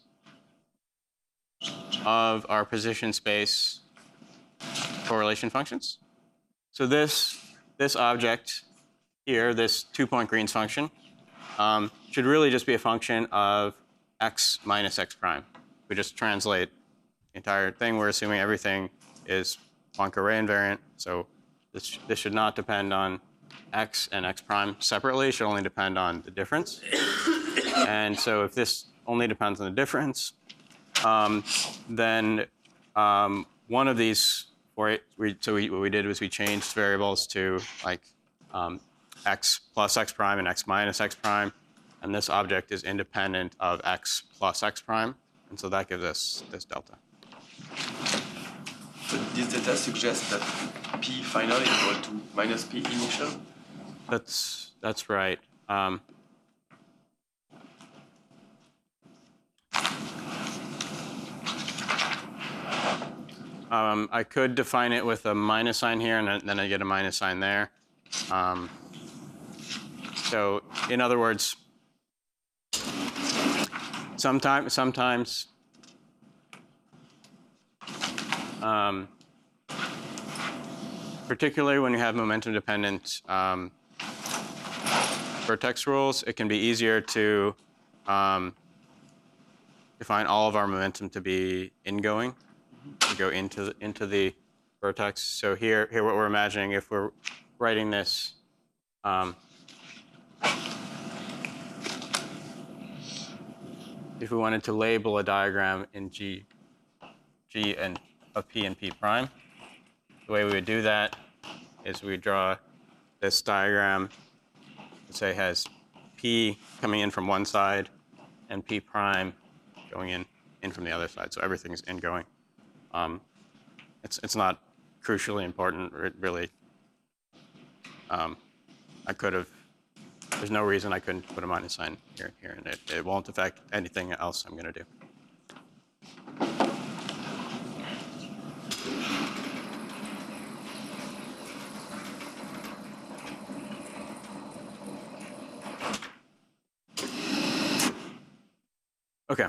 of our position space correlation functions. So this object here, this 2-point Green's function, should really just be a function of x minus x prime. We just translate the entire thing. We're assuming everything is Poincare invariant. So this should not depend on x and x prime separately. It should only depend on the difference. And so if this only depends on the difference, then one of these, what we did was we changed variables to like x plus x prime and x minus x prime. And this object is independent of x plus x prime. And so that gives us this delta. So this data suggests that P final is equal to minus P initial? That's right. I could define it with a minus sign here, and then I get a minus sign there. So in other words, sometimes particularly when you have momentum-dependent vertex rules, it can be easier to define all of our momentum to be ingoing, to go into the vertex. So here what we're imagining, if we're writing this, if we wanted to label a diagram in G and of P and P prime, the way we would do that is we draw this diagram, let's say has P coming in from one side and P prime going in from the other side. So everything is ingoing. It's not crucially important, really. I could have, there's no reason I couldn't put a minus sign here, and it won't affect anything else I'm going to do. Okay.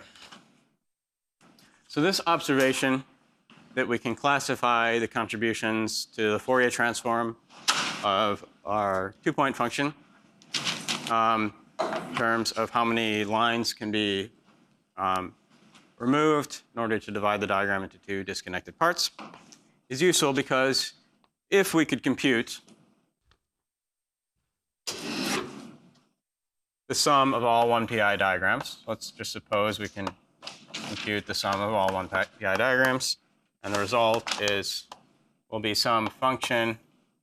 So this observation that we can classify the contributions to the Fourier transform of our two-point function in terms of how many lines can be removed in order to divide the diagram into two disconnected parts is useful because if we could compute the sum of all 1PI diagrams, let's just suppose we can compute the sum of all 1PI diagrams, and the result will be some function.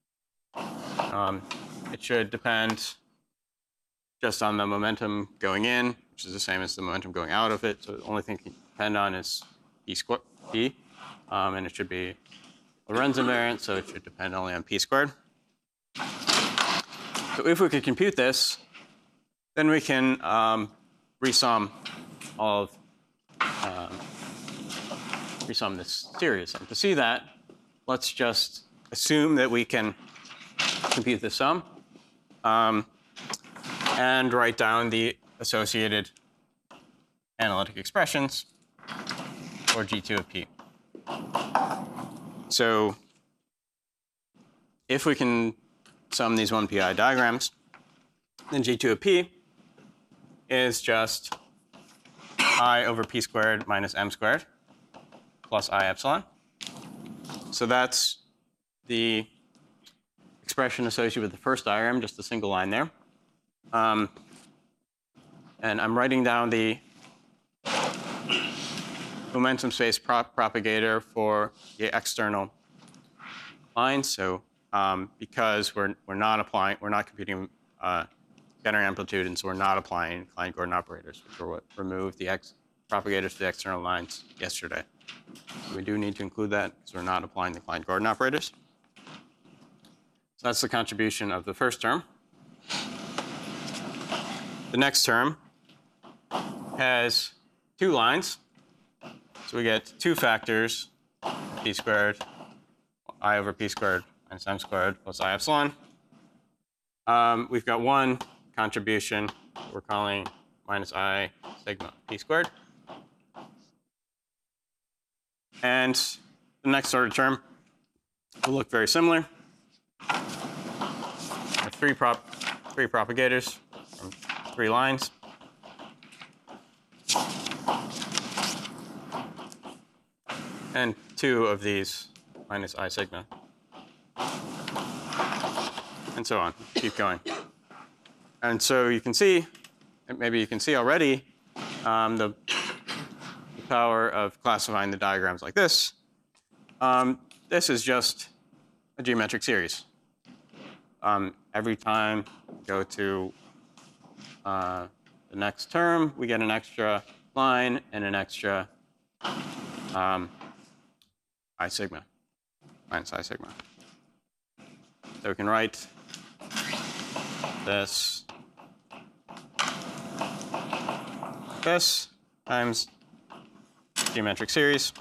It should depend just on the momentum going in, which is the same as the momentum going out of it. So the only thing it can depend on is p, and it should be Lorentz invariant, so it should depend only on p squared. So if we could compute this, then we can resum all of resum this series. And to see that, let's just assume that we can compute the sum and write down the associated analytic expressions for G2 of P. So if we can sum these 1PI diagrams, then G2 of P is just I over P squared minus M squared plus I epsilon. So that's the expression associated with the first diagram, just a single line there. And I'm writing down the momentum space propagator for the external line. So because we're not computing scattering amplitude, and so we're not applying Klein-Gordon operators, which are what removed the propagators to the external lines yesterday. So we do need to include that because we're not applying the Klein-Gordon operators. So that's the contribution of the first term. The next term has two lines. So we get two factors, p squared, I over p squared minus m squared plus I epsilon. We've got one contribution we're calling minus I sigma p squared. And the next order term will look very similar. Three propagators from three lines. And two of these minus I sigma. And so on. Keep going. And so you can see, maybe you can see already, the power of classifying the diagrams like this. This is just a geometric series. Every time we go to the next term, we get an extra line and an extra I sigma, minus I sigma. So we can write this times geometric series,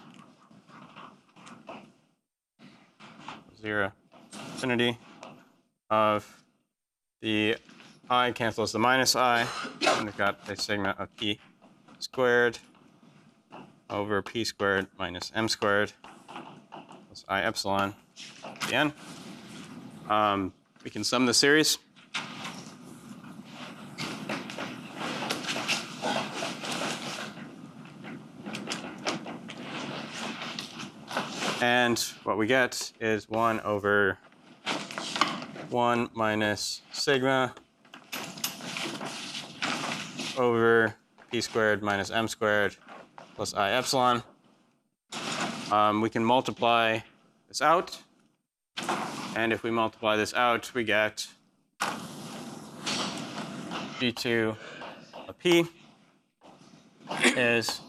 0 infinity of the I cancels the minus I, and we've got a sigma of p squared over p squared minus m squared plus I epsilon at the end. We can sum the series. And what we get is 1 over 1 minus sigma over p squared minus m squared plus I epsilon. We can multiply this out. And if we multiply this out, we get G2 of P is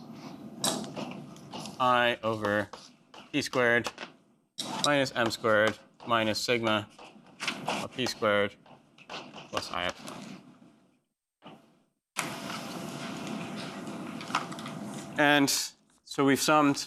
I over p squared minus m squared minus sigma of p squared plus I epsilon. And so we've summed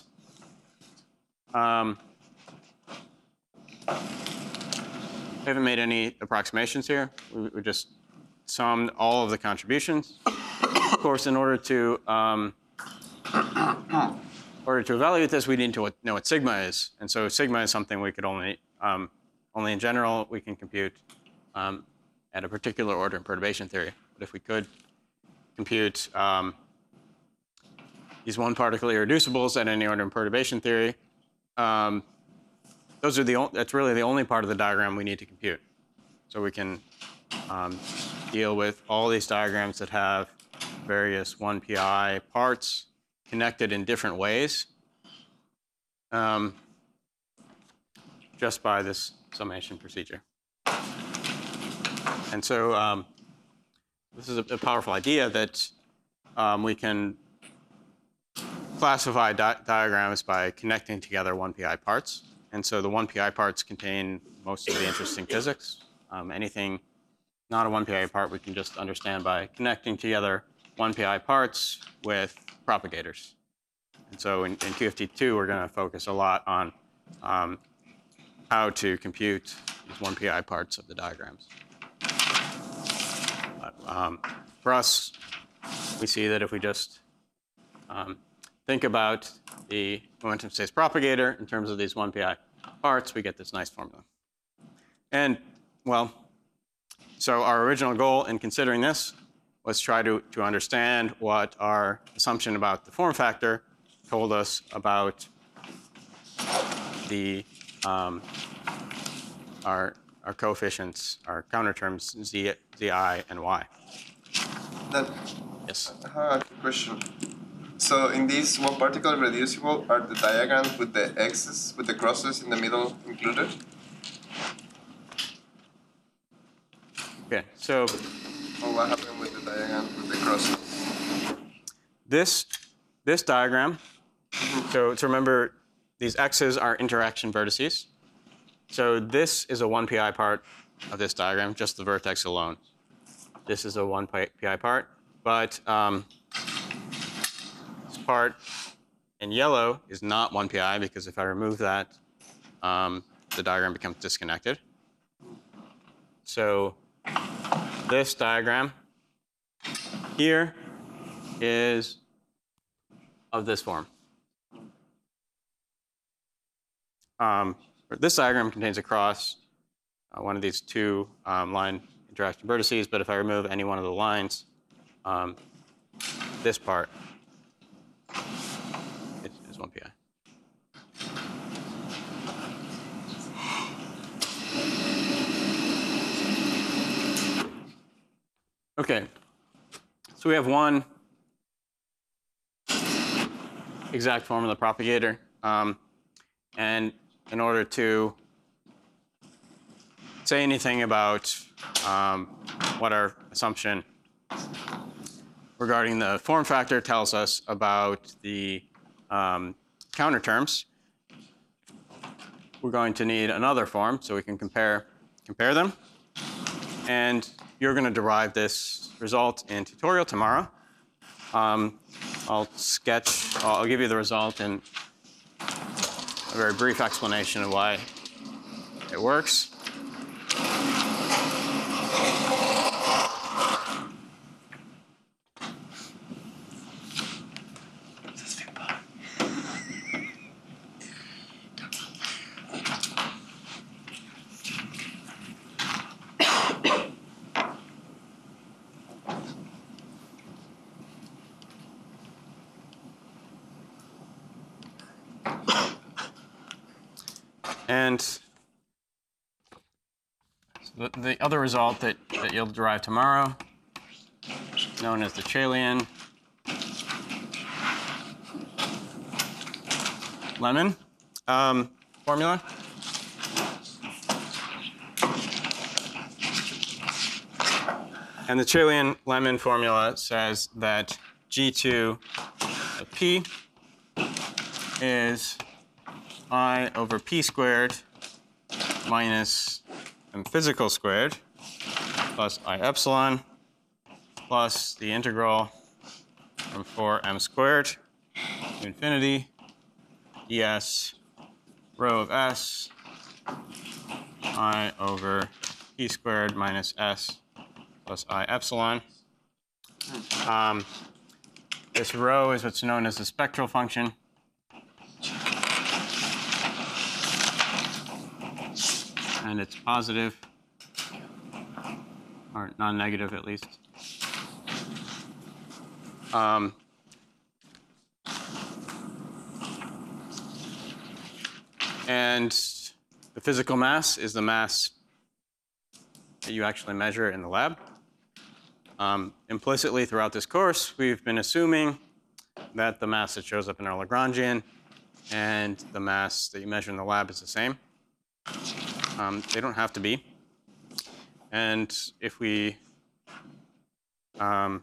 we haven't made any approximations here. We just summed all of the contributions. Of course, in order to in order to evaluate this, we need to know what sigma is. And so sigma is something we could only in general, we can compute at a particular order in perturbation theory. But if we could compute these one-particle irreducibles at any order in perturbation theory, that's really the only part of the diagram we need to compute. So we can deal with all these diagrams that have various 1pi parts connected in different ways just by this summation procedure. And so this is a powerful idea that we can classify diagrams by connecting together 1pi parts. And so the 1pi parts contain most of the interesting physics. Anything not a 1pi part we can just understand by connecting together 1pi parts with propagators. And so in QFT2, we're going to focus a lot on how to compute these 1pi parts of the diagrams. For us, we see that if we just think about the momentum space propagator in terms of these 1pi parts, we get this nice formula. And, well, so our original goal in considering this was try to understand what our assumption about the form factor told us about the our coefficients, our counterterms z, I, and y. Then, Yes. I have a question. So in this one particle reducible, are the diagrams with the x's, with the crosses in the middle included? Okay, so Or what happened with the diagram with the crosses? this diagram, so to remember, these x's are interaction vertices. So this is a 1pi part of this diagram, just the vertex alone. This is a 1pi part, but this part in yellow is not 1pi because if I remove that, the diagram becomes disconnected. So this diagram here is of this form. This diagram contains a cross one of these two line interaction vertices, but if I remove any one of the lines, this part is 1pi. Okay, so we have one exact form of the propagator, and in order to say anything about what our assumption regarding the form factor tells us about the counter terms, we're going to need another form so we can compare them. And you're going to derive this result in tutorial tomorrow. I'll give you the result and a very brief explanation of why it works. And so the other result that you'll derive tomorrow, known as the Chalian Lemon formula. And the Chalian Lemon formula says that G2 of P is I over P squared minus M physical squared plus I epsilon plus the integral from 4M squared to infinity ds rho of S I over P squared minus S plus I epsilon. This rho is what's known as the spectral function. And it's positive, or non-negative at least. And the physical mass is the mass that you actually measure in the lab. Implicitly throughout this course, we've been assuming that the mass that shows up in our Lagrangian and the mass that you measure in the lab is the same. They don't have to be. And if we well,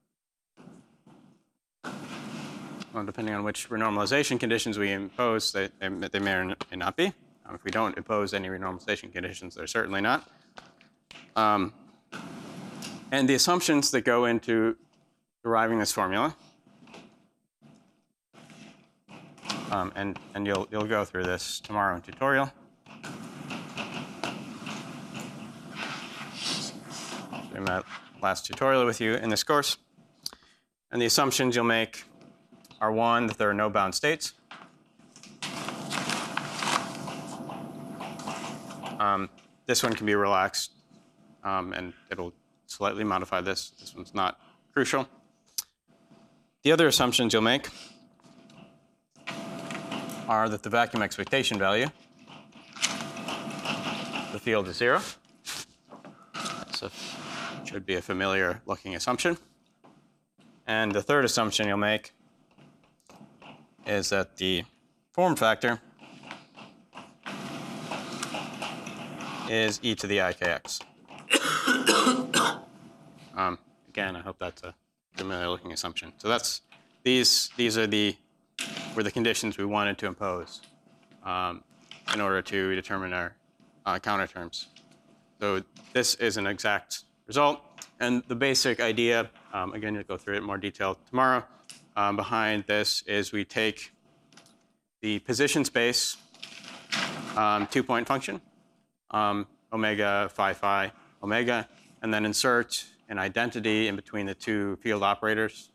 depending on which renormalization conditions we impose, they may or may not be. If we don't impose any renormalization conditions, they're certainly not. And the assumptions that go into deriving this formula, and you'll go through this tomorrow in tutorial. Doing that last tutorial with you in this course. And the assumptions you'll make are one, that there are no bound states. This one can be relaxed, and it'll slightly modify this. This one's not crucial. The other assumptions you'll make are that the vacuum expectation value, the field is 0. Should be a familiar looking assumption. And the third assumption you'll make is that the form factor is e to the ikx. Again, I hope that's a familiar looking assumption. So that's these were the conditions we wanted to impose in order to determine our counterterms. So this is an exact result. And the basic idea, again, you'll go through it in more detail tomorrow, behind this is we take the position space 2-point function, omega phi omega, and then insert an identity in between the two field operators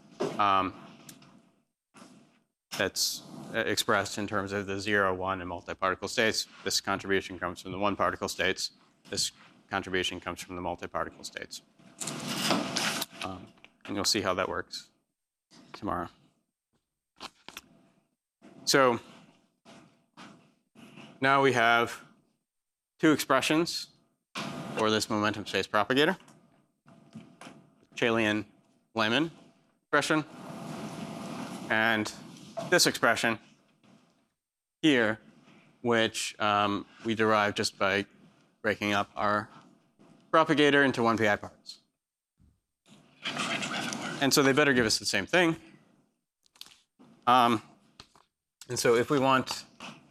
that's expressed in terms of the 0, 1, and multi-particle states. This contribution comes from the one-particle states. This contribution comes from the multi-particle states. And you'll see how that works tomorrow. So now we have two expressions for this momentum space propagator. Chalian-Lehmann expression and this expression here, which we derived just by breaking up our propagator into 1pi parts. And so they better give us the same thing. And so if we want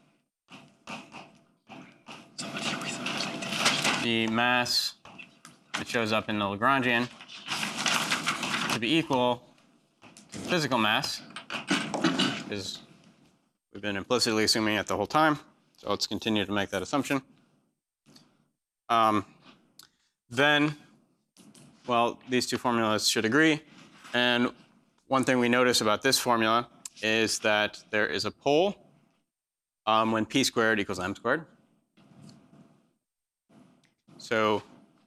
the mass that shows up in the Lagrangian to be equal to the physical mass, because we've been implicitly assuming it the whole time, so let's continue to make that assumption. Then, well, these two formulas should agree. And one thing we notice about this formula is that there is a pole when p squared equals m squared. So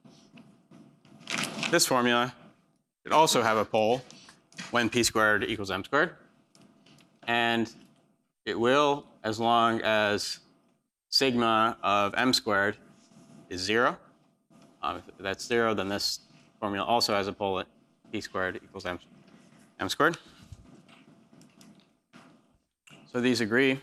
this formula should also have a pole when p squared equals m squared. And it will, as long as sigma of m squared is 0. If that's 0, then this formula also has a pole at p squared equals m squared. So these agree.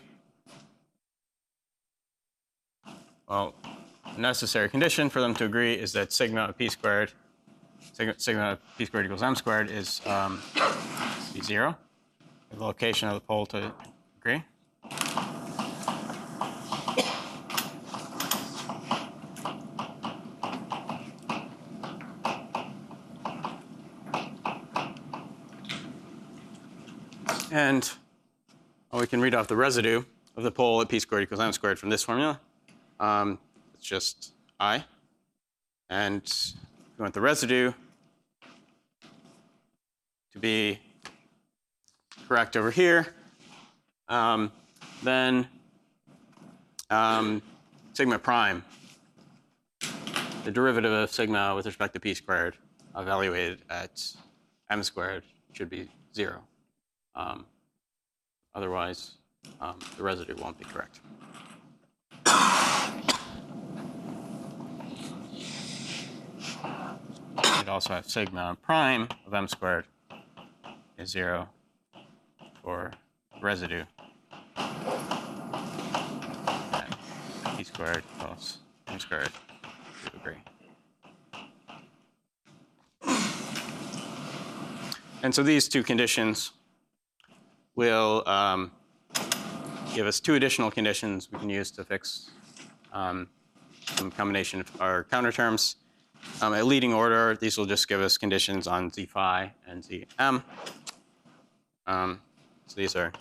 Well, the necessary condition for them to agree is that sigma of p squared equals m squared is be 0. The location of the pole to agree. And we can read off the residue of the pole at p squared equals m squared from this formula. It's just I. And we want the residue to be correct over here, then sigma prime, the derivative of sigma with respect to p squared, evaluated at m squared, should be 0. Otherwise, the residue won't be correct. We'd also have sigma prime of m squared is 0 for residue at p squared plus m squared to agree. And so these two conditions will give us 2 additional conditions we can use to fix some combination of our counter terms. At leading order, these will just give us conditions on z phi and zm. So these are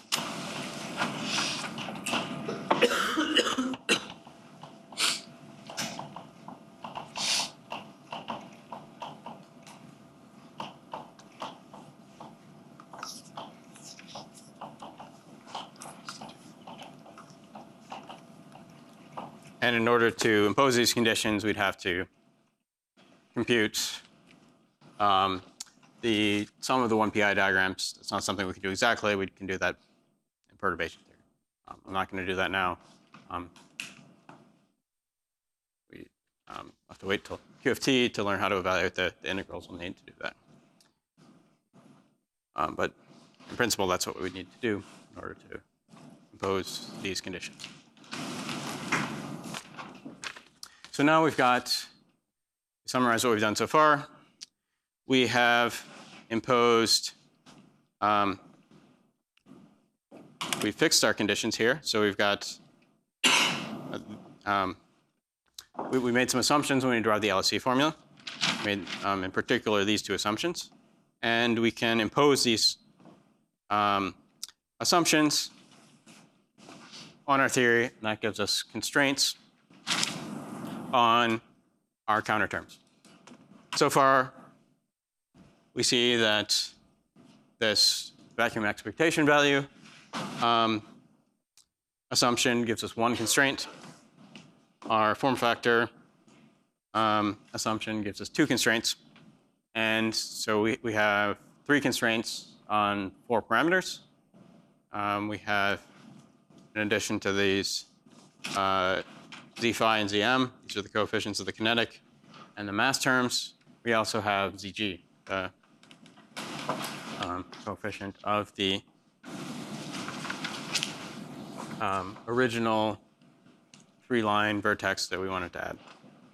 and in order to impose these conditions, we'd have to compute the sum of the 1PI diagrams. It's not something we can do exactly. We can do that in perturbation theory. I'm not going to do that now. We have to wait till QFT to learn how to evaluate the integrals we'll need to do that. But in principle, that's what we need to do in order to impose these conditions. So now we've got, to summarize what we've done so far, we have imposed, we fixed our conditions here. So we've got, we made some assumptions when we derived the LSE formula. We made, in particular, these 2 assumptions. And we can impose these assumptions on our theory, and that gives us constraints on our counter terms. So far, we see that this vacuum expectation value assumption gives us 1 constraint. Our form factor assumption gives us 2 constraints. And so we have 3 constraints on 4 parameters. We have, in addition to these, z phi and zm, these are the coefficients of the kinetic and the mass terms. We also have zg, the coefficient of the original 3-line vertex that we wanted to add.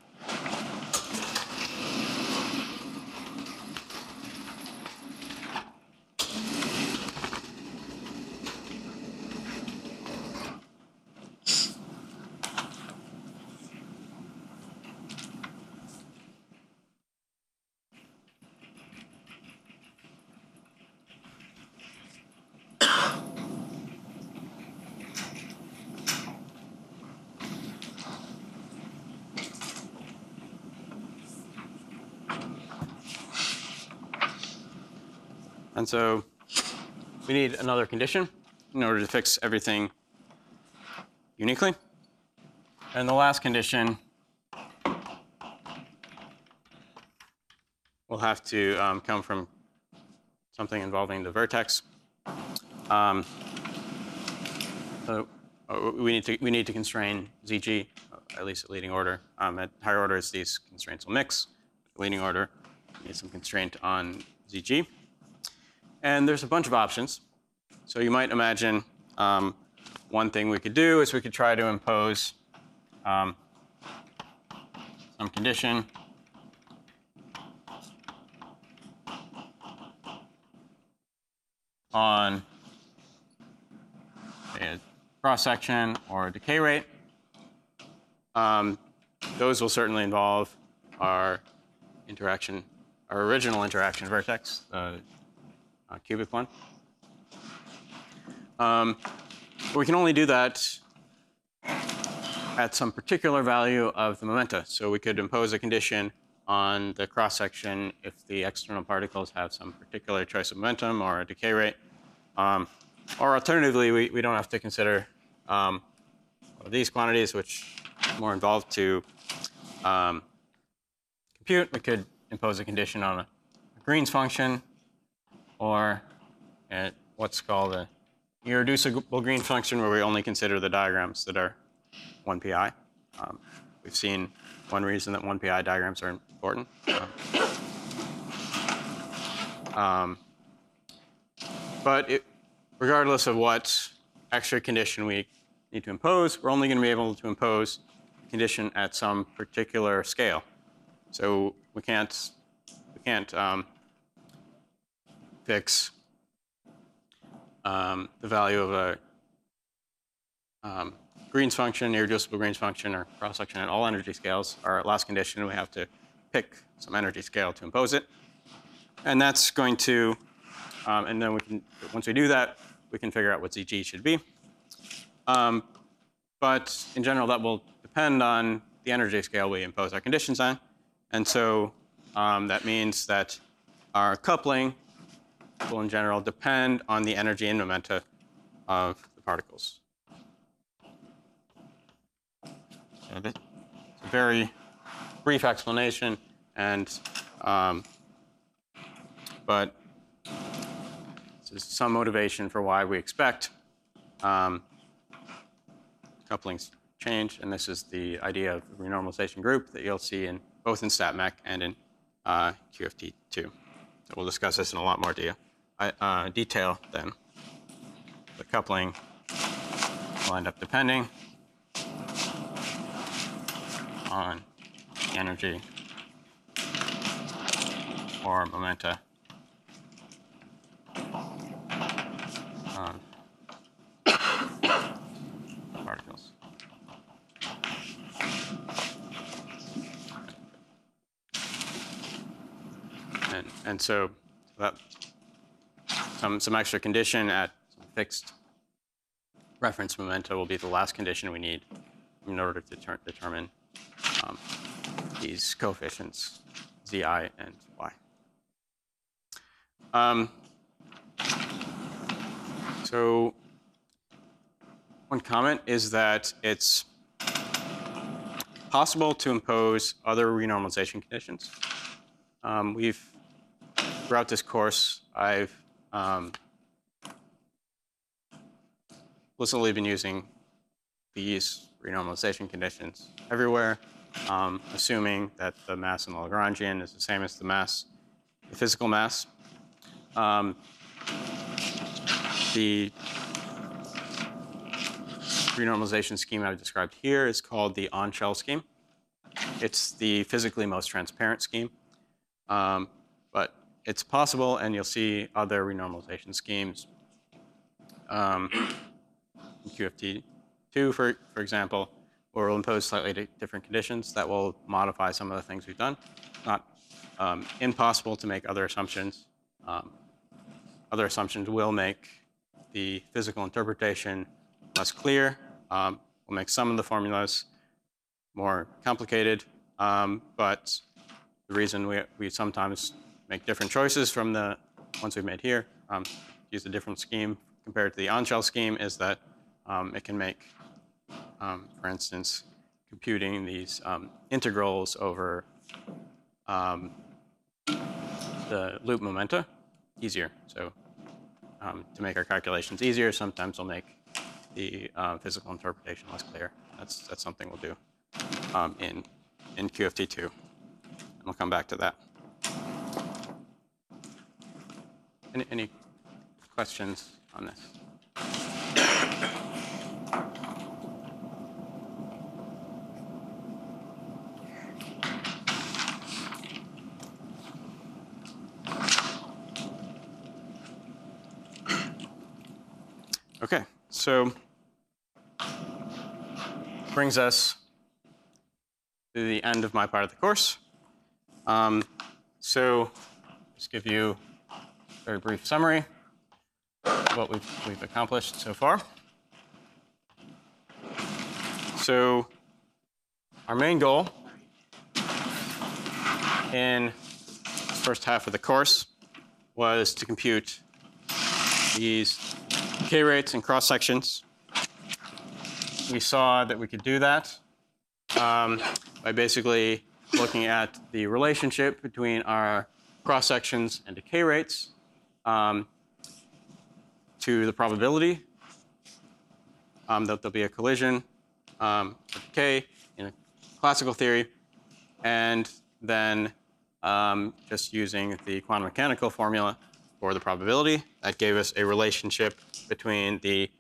And so we need another condition in order to fix everything uniquely. And the last condition will have to come from something involving the vertex. So we need to constrain ZG, at least at leading order. At higher orders, these constraints will mix. At leading order, we need some constraint on ZG. And there's a bunch of options. So you might imagine one thing we could do is we could try to impose some condition on a cross-section or a decay rate. Those will certainly involve our interaction, our original interaction vertex, cubic one. We can only do that at some particular value of the momenta. So we could impose a condition on the cross-section if the external particles have some particular choice of momentum or a decay rate. Or alternatively, we don't have to consider these quantities, which are more involved to compute. We could impose a condition on a Green's function, or what's called a irreducible Green function, where we only consider the diagrams that are 1pi. We've seen one reason that 1pi diagrams are important. But regardless of what extra condition we need to impose, we're only going to be able to impose a condition at some particular scale. So we can't fix the value of a Green's function, irreducible Green's function, or cross-section at all energy scales. Our last condition, we have to pick some energy scale to impose it. And that's going to, and then we can, once we do that, we can figure out what ZG should be. But in general, that will depend on the energy scale we impose our conditions on. And so that means that our coupling will in general depend on the energy and momenta of the particles. So that's a very brief explanation, and but this is some motivation for why we expect couplings change, and this is the idea of renormalization group that you'll see in both in StatMech and in QFT2. So we'll discuss this in a lot more detail then. The coupling will end up depending on energy or momenta particles. And so that some extra condition at some fixed reference momenta will be the last condition we need in order to determine these coefficients, Zi and Y. So one comment is that it's possible to impose other renormalization conditions. Throughout this course, I've explicitly been using these renormalization conditions everywhere, assuming that the mass in the Lagrangian is the same as the physical mass. The renormalization scheme I've described here is called the on-shell scheme. It's the physically most transparent scheme, but it's possible, and you'll see other renormalization schemes in QFT2, for example, where we'll impose slightly different conditions that will modify some of the things we've done. Not impossible to make other assumptions. Other assumptions will make the physical interpretation less clear. Will make some of the formulas more complicated, but the reason we sometimes make different choices from the ones we've made here, use a different scheme compared to the on-shell scheme, is that it can make, for instance, computing these integrals over the loop momenta easier. So to make our calculations easier, sometimes we'll make the physical interpretation less clear. That's something we'll do in QFT2, and we'll come back to that. Any questions on this? Okay, so brings us to the end of my part of the course. So just give you a very brief summary of what we've accomplished so far. So our main goal in the first half of the course was to compute these K rates and cross sections. We saw that we could do that by basically looking at the relationship between our cross sections and decay rates to the probability that there'll be a collision or decay in a classical theory, and then just using the quantum mechanical formula for the probability. That gave us a relationship between the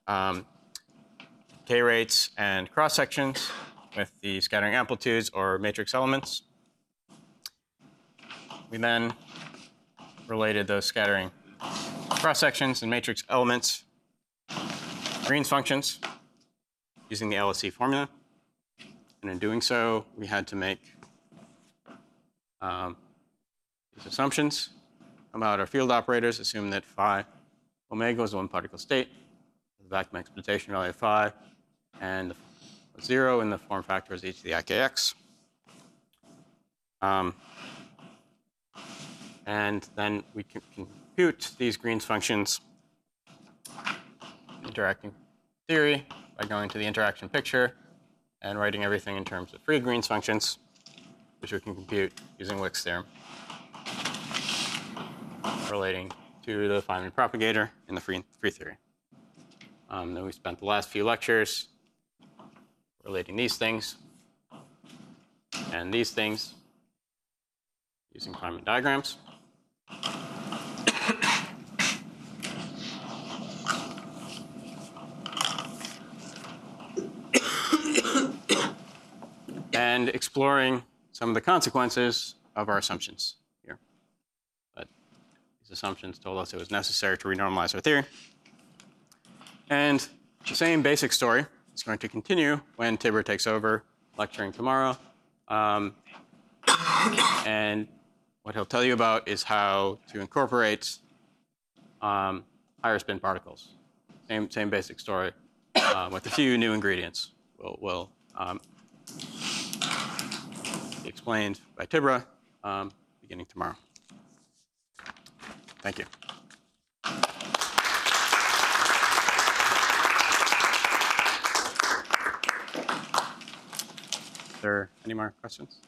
K rates and cross sections with the scattering amplitudes or matrix elements. We then related those scattering cross sections and matrix elements Green's functions using the LSE formula. And in doing so, we had to make these assumptions about our field operators. Assume that phi omega is one particle state, the vacuum expectation value of phi, and 0 in the form factor is e to the ikx. And then we can compute these Green's functions interacting theory by going to the interaction picture and writing everything in terms of free Green's functions, which we can compute using Wick's theorem relating to the Feynman propagator in the free theory. Then we spent the last few lectures relating these things and these things using Feynman diagrams. And exploring some of the consequences of our assumptions here. But these assumptions told us it was necessary to renormalize our theory. And the same basic story is going to continue when Tibor takes over lecturing tomorrow. And what he'll tell you about is how to incorporate higher spin particles. Same basic story with a few new ingredients. Will be explained by Tibor beginning tomorrow. Thank you. Are there any more questions?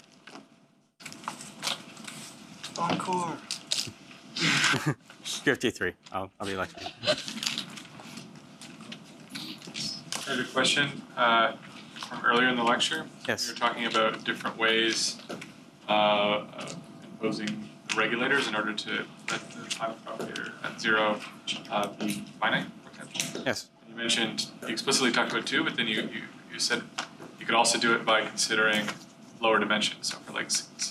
Encore. 53. I'll be lecturing. I have a question from earlier in the lecture. Yes. You were talking about different ways of imposing the regulators in order to let the Feynman propagator at 0 be finite, for example. Yes. You mentioned, you explicitly talked about 2, but then you said you could also do it by considering lower dimensions. So for like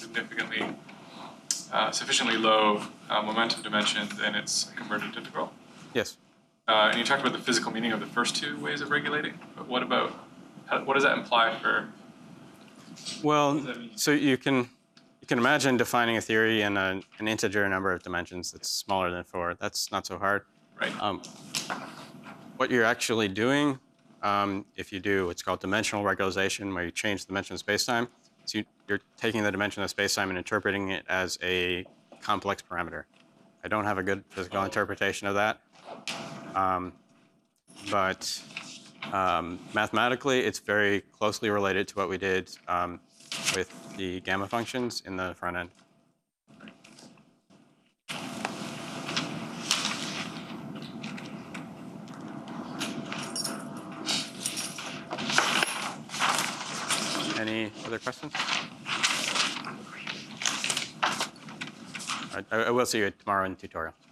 sufficiently low momentum dimension, then it's a convergent integral. Yes. And you talked about the physical meaning of the first 2 ways of regulating, but what about, what does that imply for? Well, so you can imagine defining a theory in an integer number of dimensions that's smaller than 4. That's not so hard. Right. What you're actually doing, if you do what's called dimensional regularization, where you change the dimension of spacetime, so you're taking the dimension of spacetime and interpreting it as a complex parameter. I don't have a good physical interpretation of that. But mathematically, it's very closely related to what we did with the gamma functions in the front end. Any other questions? I will see you tomorrow in the tutorial.